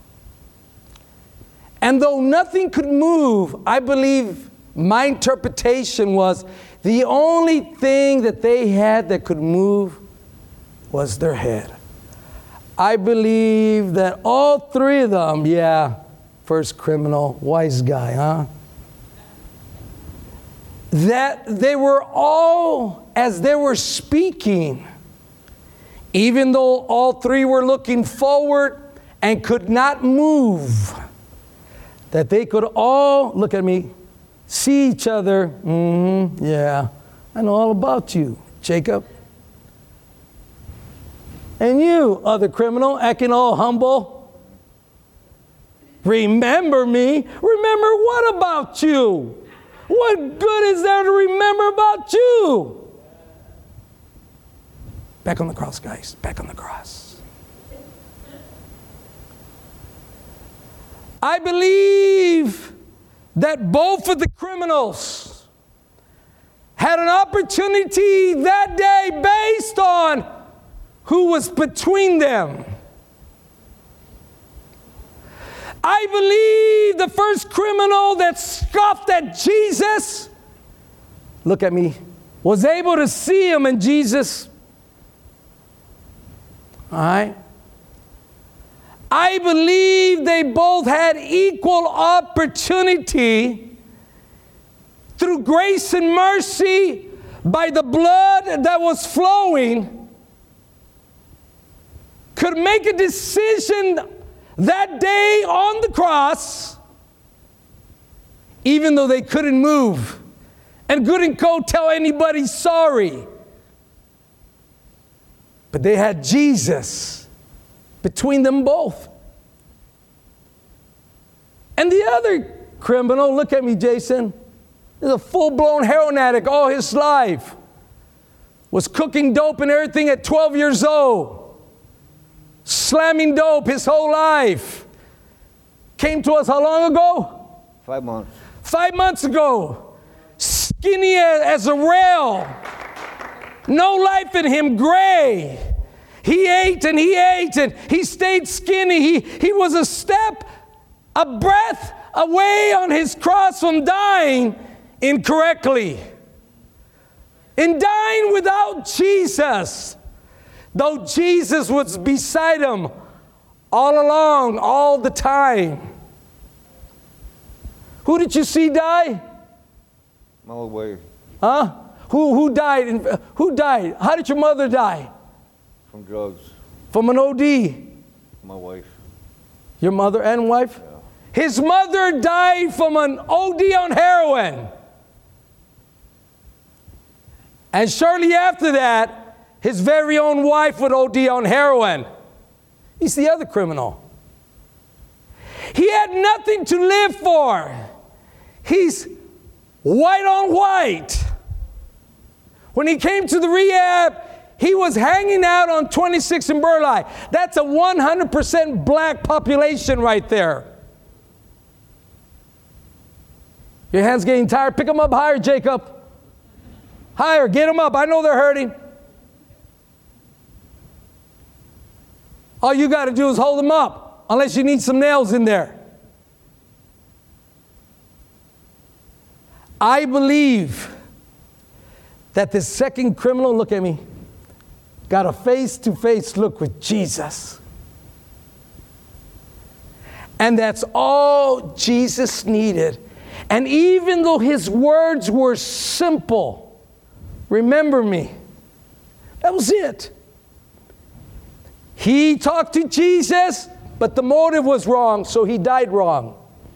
And though nothing could move, I believe my interpretation was the only thing that they had that could move was their head. I believe that all three of them, yeah, first criminal, wise guy, huh? That they were all, as they were speaking, even though all three were looking forward and could not move, that they could all, look at me, see each other. Mm-hmm, yeah, I know all about you, Jacob. And you, other criminal, acting all humble. Remember me? Remember what about you? What good is there to remember about you? Back on the cross, guys. Back on the cross. I believe that both of the criminals had an opportunity that day based on who was between them. I believe the first criminal that scoffed at Jesus, look at me, was able to see him in Jesus. All right? I believe they both had equal opportunity through grace and mercy by the blood that was flowing, could make a decision that day on the cross, even though they couldn't move and couldn't go tell anybody sorry. But they had Jesus between them both. And the other criminal, look at me, Jason, is a full-blown heroin addict all his life. Was cooking dope and everything at twelve years old. Slamming dope his whole life. Came to us how long ago? Five months. Five months ago. Skinny as a rail. No life in him, gray. He ate and he ate and he stayed skinny. He, he was a step, a breath away on his cross from dying incorrectly. In dying without Jesus. Though Jesus was beside him all along, all the time. Who did you see die? My wife. Huh? Who, who died? Who died? How did your mother die? From drugs. From an O D? My wife. Your mother and wife? Yeah. His mother died from an O D on heroin. And shortly after that, his very own wife would O D on heroin. He's the other criminal. He had nothing to live for. He's white on white. When he came to the rehab, he was hanging out on twenty-six and Burleigh. That's a one hundred percent black population right there. Your hand's getting tired. Pick them up higher, Jacob. Higher. Get them up. I know they're hurting. All you got to do is hold them up, unless you need some nails in there. I believe that the second criminal, look at me, got a face-to-face look with Jesus. And that's all Jesus needed. And even though his words were simple, remember me, that was it. He talked to Jesus, but the motive was wrong, so he died wrong.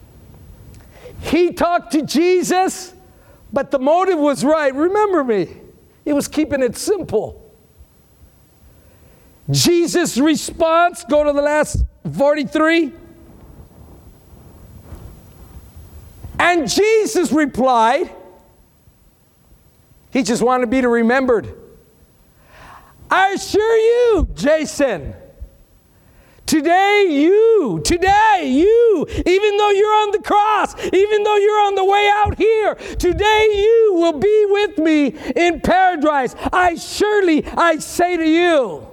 He talked to Jesus, but the motive was right. Remember me, he was keeping it simple. Jesus' response, go to the last forty-three. And Jesus replied, he just wanted to be remembered. I assure you, Jason, today you, today you, even though you're on the cross, even though you're on the way out here, today you will be with me in paradise. I surely, I say to you.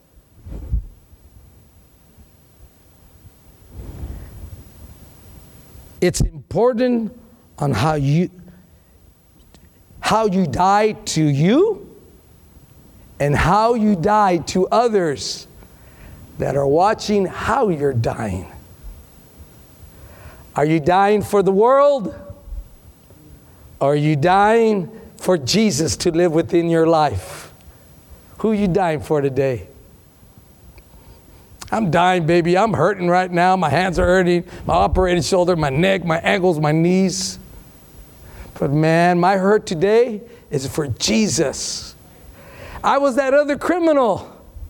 It's important on how you how you die to you and how you die to others that are watching how you're dying. Are you dying for the world? Or are you dying for Jesus to live within your life? Who are you dying for today? I'm dying, baby. I'm hurting right now. My hands are hurting. My operated shoulder, my neck, my ankles, my knees. But man, my hurt today is for Jesus. I was that other criminal.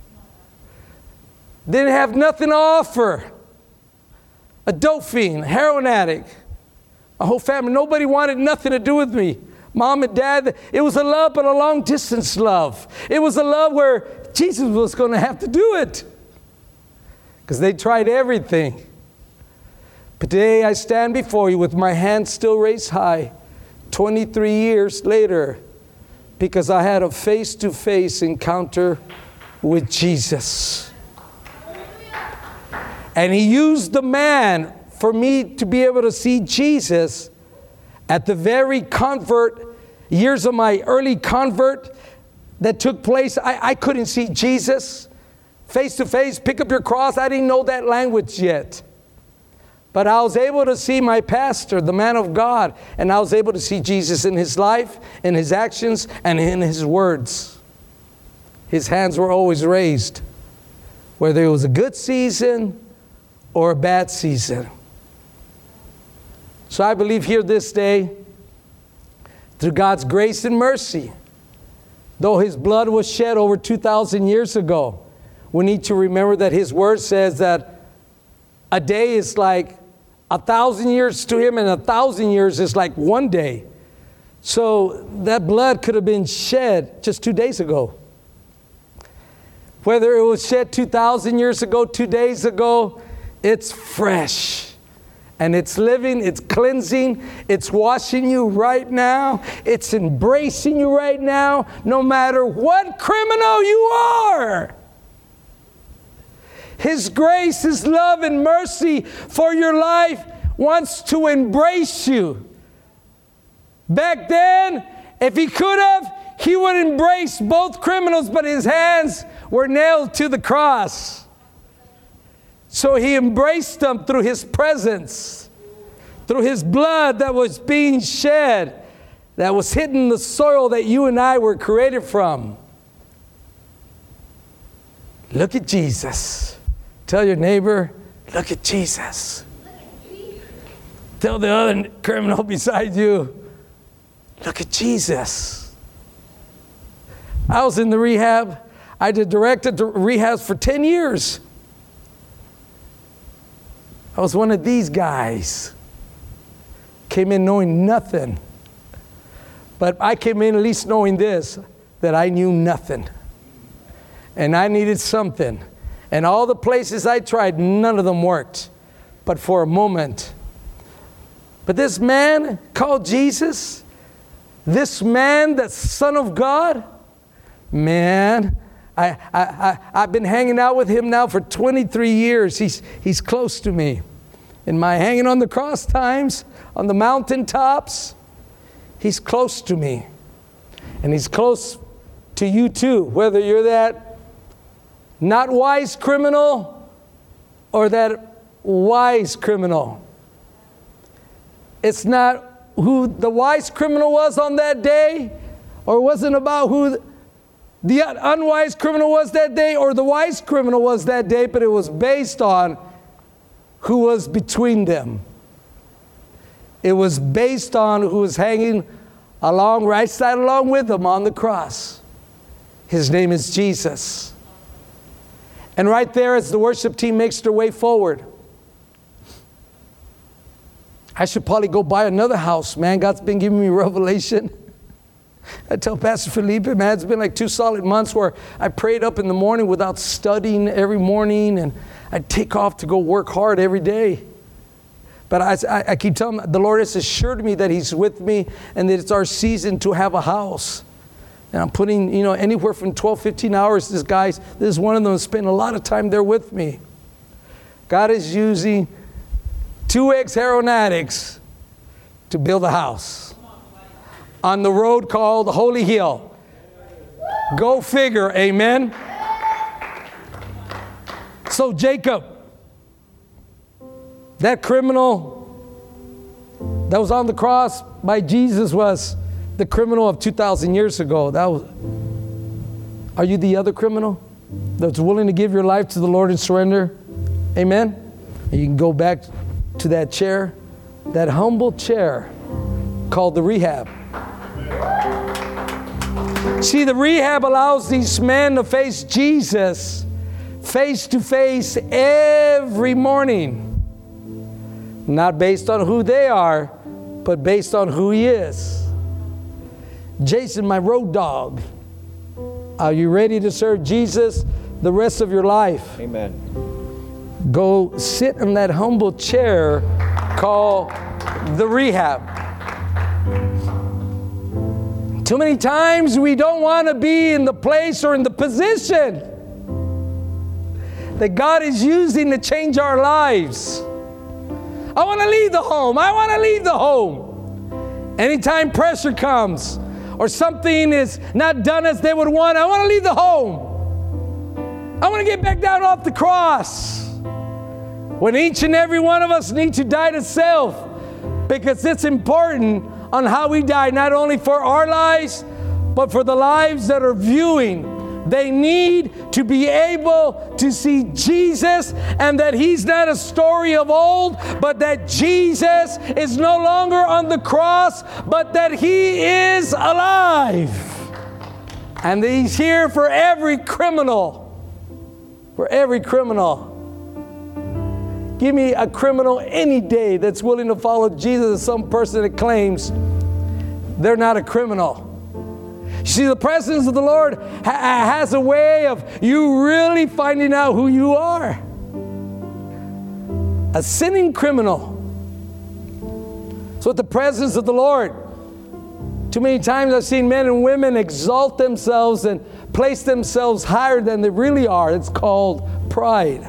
Didn't have nothing to offer. A dope fiend, heroin addict. My whole family, nobody wanted nothing to do with me. Mom and dad, it was a love, but a long distance love. It was a love where Jesus was going to have to do it. Because they tried everything. But today I stand before you with my hands still raised high, twenty-three years later, because I had a face-to-face encounter with Jesus. And he used the man for me to be able to see Jesus at the very convert, years of my early convert that took place. I, I couldn't see Jesus face to face, pick up your cross. I didn't know that language yet. But I was able to see my pastor, the man of God, and I was able to see Jesus in his life, in his actions, and in his words. His hands were always raised, whether it was a good season or a bad season. So I believe here this day, through God's grace and mercy, though his blood was shed over two thousand years ago, we need to remember that his word says that a day is like a thousand years to him, and a thousand years is like one day. So that blood could have been shed just two days ago. Whether it was shed two thousand years ago, two days ago, it's fresh. And it's living, it's cleansing, it's washing you right now, it's embracing you right now, no matter what criminal you are. His grace, His love and mercy for your life wants to embrace you. Back then, if He could have, He would embrace both criminals, but His hands were nailed to the cross. So He embraced them through His presence, through His blood that was being shed, that was hitting the soil that you and I were created from. Look at Jesus. Tell your neighbor, look at Jesus. Tell the other criminal beside you, look at Jesus. I was in the rehab. I did directed rehabs for ten years. I was one of these guys. Came in knowing nothing. But I came in at least knowing this, that I knew nothing. And I needed something. And all the places I tried, none of them worked. But for a moment. But this man called Jesus, this man, the Son of God, man, I, I, I, I've been hanging out with him now for twenty-three years. He's, he's close to me. In my hanging on the cross times, on the mountaintops, he's close to me. And he's close to you too, whether you're that not wise criminal or that wise criminal. It's not who the wise criminal was on that day, or it wasn't about who the unwise criminal was that day or the wise criminal was that day, but it was based on who was between them. It was based on who was hanging along, right side along with them on the cross. His name is Jesus. And right there, as the worship team makes their way forward, I should probably go buy another house, man. God's been giving me revelation. I tell Pastor Felipe, man, it's been like two solid months where I prayed up in the morning without studying every morning, and I'd take off to go work hard every day. But I, I, I keep telling him, the Lord has assured me that He's with me and that it's our season to have a house. And I'm putting, you know, anywhere from twelve, fifteen hours, this guy's, this is one of them, spending a lot of time there with me. God is using two ex-heroin addicts to build a house on the road called Holy Hill. Go figure, amen? So Jacob, that criminal that was on the cross by Jesus, was the criminal of two thousand years ago. That was. Are you the other criminal that's willing to give your life to the Lord and surrender? Amen? And you can go back to that chair, that humble chair called the rehab. See, the rehab allows these men to face Jesus face to face every morning. Not based on who they are, but based on who He is. Jason, my road dog, are you ready to serve Jesus the rest of your life? Amen. Go sit in that humble chair called the rehab. Too many times we don't want to be in the place or in the position that God is using to change our lives. I want to leave the home. I want to leave the home. Anytime pressure comes or something is not done as they would want, I want to leave the home. I want to get back down off the cross. When each and every one of us need to die to self, because it's important on how we die, not only for our lives, but for the lives that are viewing. They need to be able to see Jesus, and that He's not a story of old, but that Jesus is no longer on the cross, but that He is alive. And that He's here for every criminal. For every criminal. Give me a criminal any day that's willing to follow Jesus as some person that claims they're not a criminal. You see, the presence of the Lord ha- has a way of you really finding out who you are. A sinning criminal. So with the presence of the Lord, too many times I've seen men and women exalt themselves and place themselves higher than they really are. It's called pride.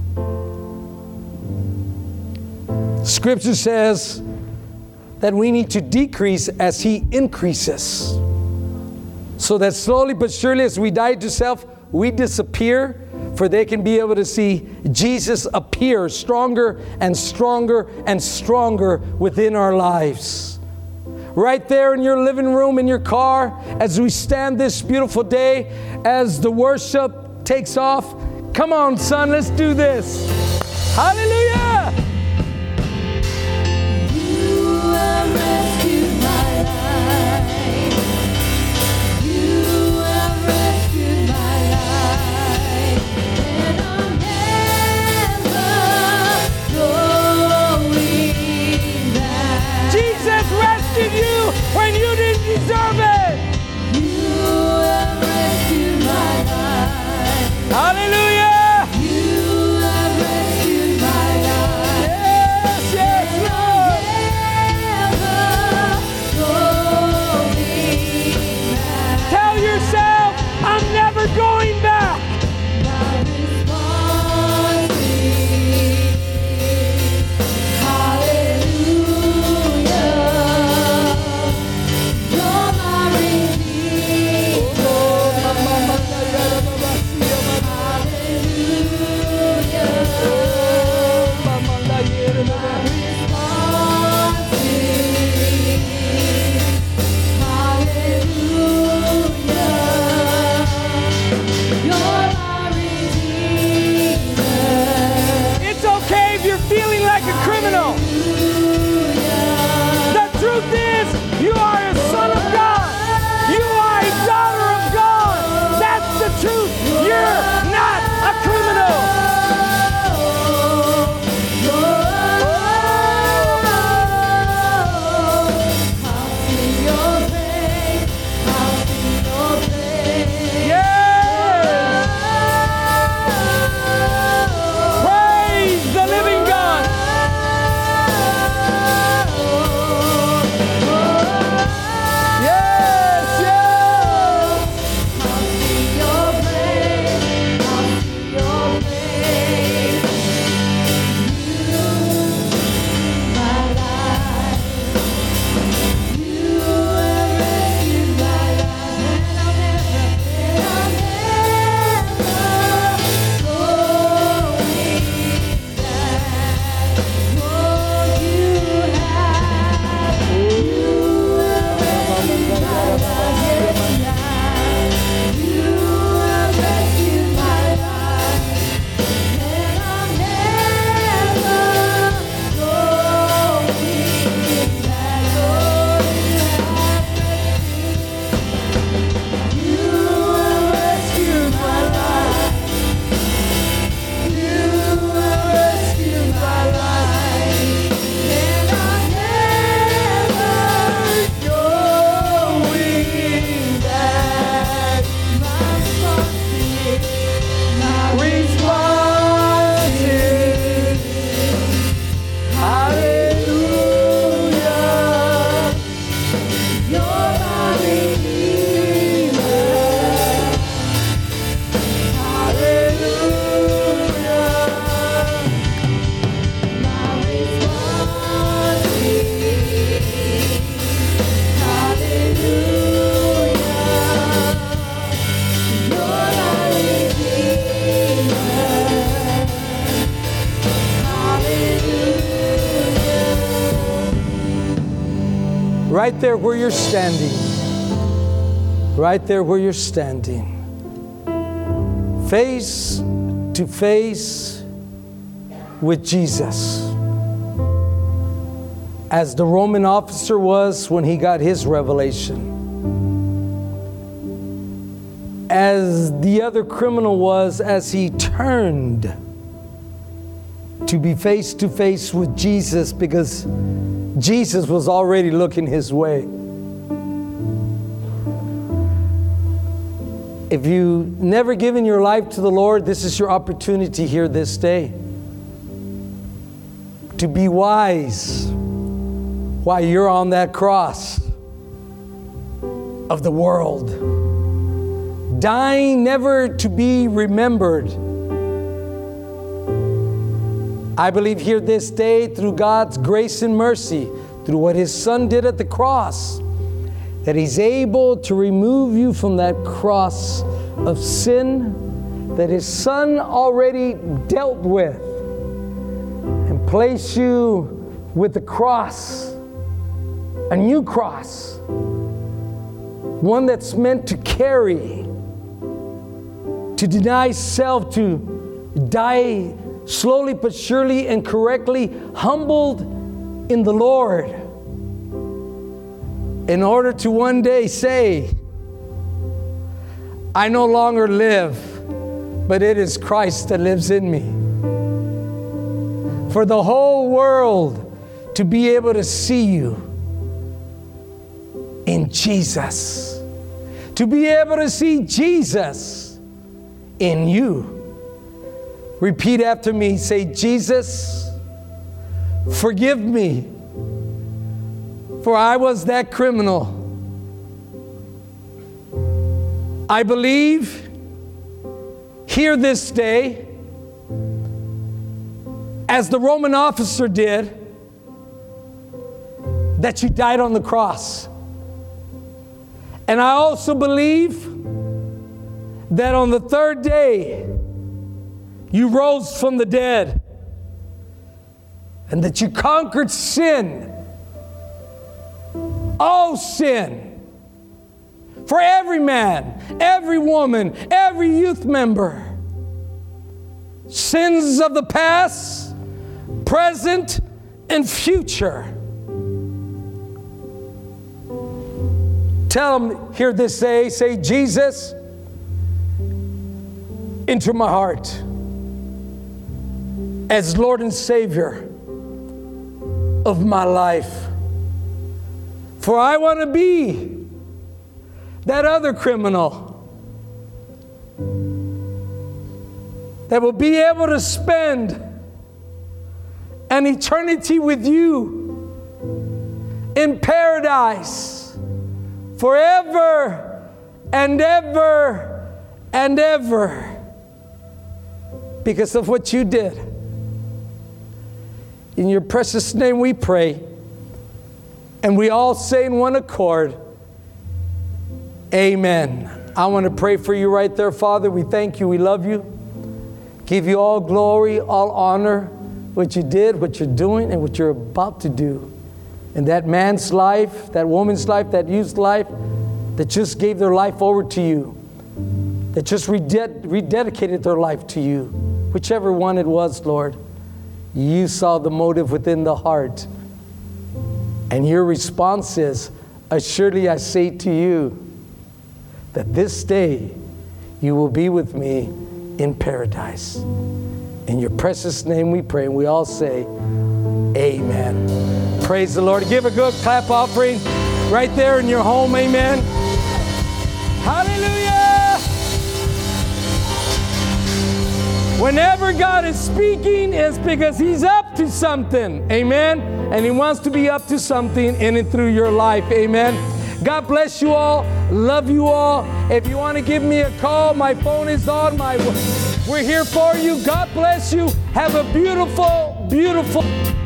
Scripture says that we need to decrease as He increases. So that slowly but surely as we die to self, we disappear, for they can be able to see Jesus appear stronger and stronger and stronger within our lives. Right there in your living room, in your car, as we stand this beautiful day, as the worship takes off, come on, son, let's do this. Hallelujah! You when you didn't deserve it. You have rescued my life. Hallelujah. You have rescued my life. right there where you're standing. Right there where you're standing. Face to face with Jesus. As the Roman officer was when he got his revelation. As the other criminal was as he turned to be face to face with Jesus, because Jesus was already looking his way. If you never given your life to the Lord, this is your opportunity here this day to be wise while you're on that cross of the world, dying never to be remembered. I believe here this day, through God's grace and mercy, through what His Son did at the cross, that He's able to remove you from that cross of sin that His Son already dealt with, and place you with the cross, a new cross, one that's meant to carry, to deny self, to die slowly but surely and correctly, humbled in the Lord, in order to one day say, I no longer live, but it is Christ that lives in me. For the whole world to be able to see you in Jesus, to be able to see Jesus in you. Repeat after me. Say, Jesus, forgive me, for I was that criminal. I believe here this day, as the Roman officer did, that you died on the cross. And I also believe that on the third day, you rose from the dead, and that you conquered sin, all sin, for every man, every woman, every youth member. Sins of the past, present, and future. Tell them here this day, say, Jesus, enter my heart as Lord and Savior of my life. For I want to be that other criminal that will be able to spend an eternity with you in paradise forever and ever and ever, because of what you did. In your precious name we pray, and we all say in one accord, amen. I want to pray for you right there, Father. We thank you, we love you, give you all glory, all honor, what you did, what you're doing, and what you're about to do in that man's life, that woman's life, that youth's life, that just gave their life over to you, that just reded- rededicated their life to you, whichever one it was, Lord. You saw the motive within the heart. And your response is, assuredly I say to you, that this day you will be with me in paradise. In your precious name we pray, and we all say, amen. Praise the Lord. Give a good clap offering right there in your home, amen. Hallelujah! Whenever God is speaking, it's because He's up to something. Amen. And He wants to be up to something in and through your life. Amen. God bless you all. Love you all. If you want to give me a call, my phone is on. My, we're here for you. God bless you. Have a beautiful, beautiful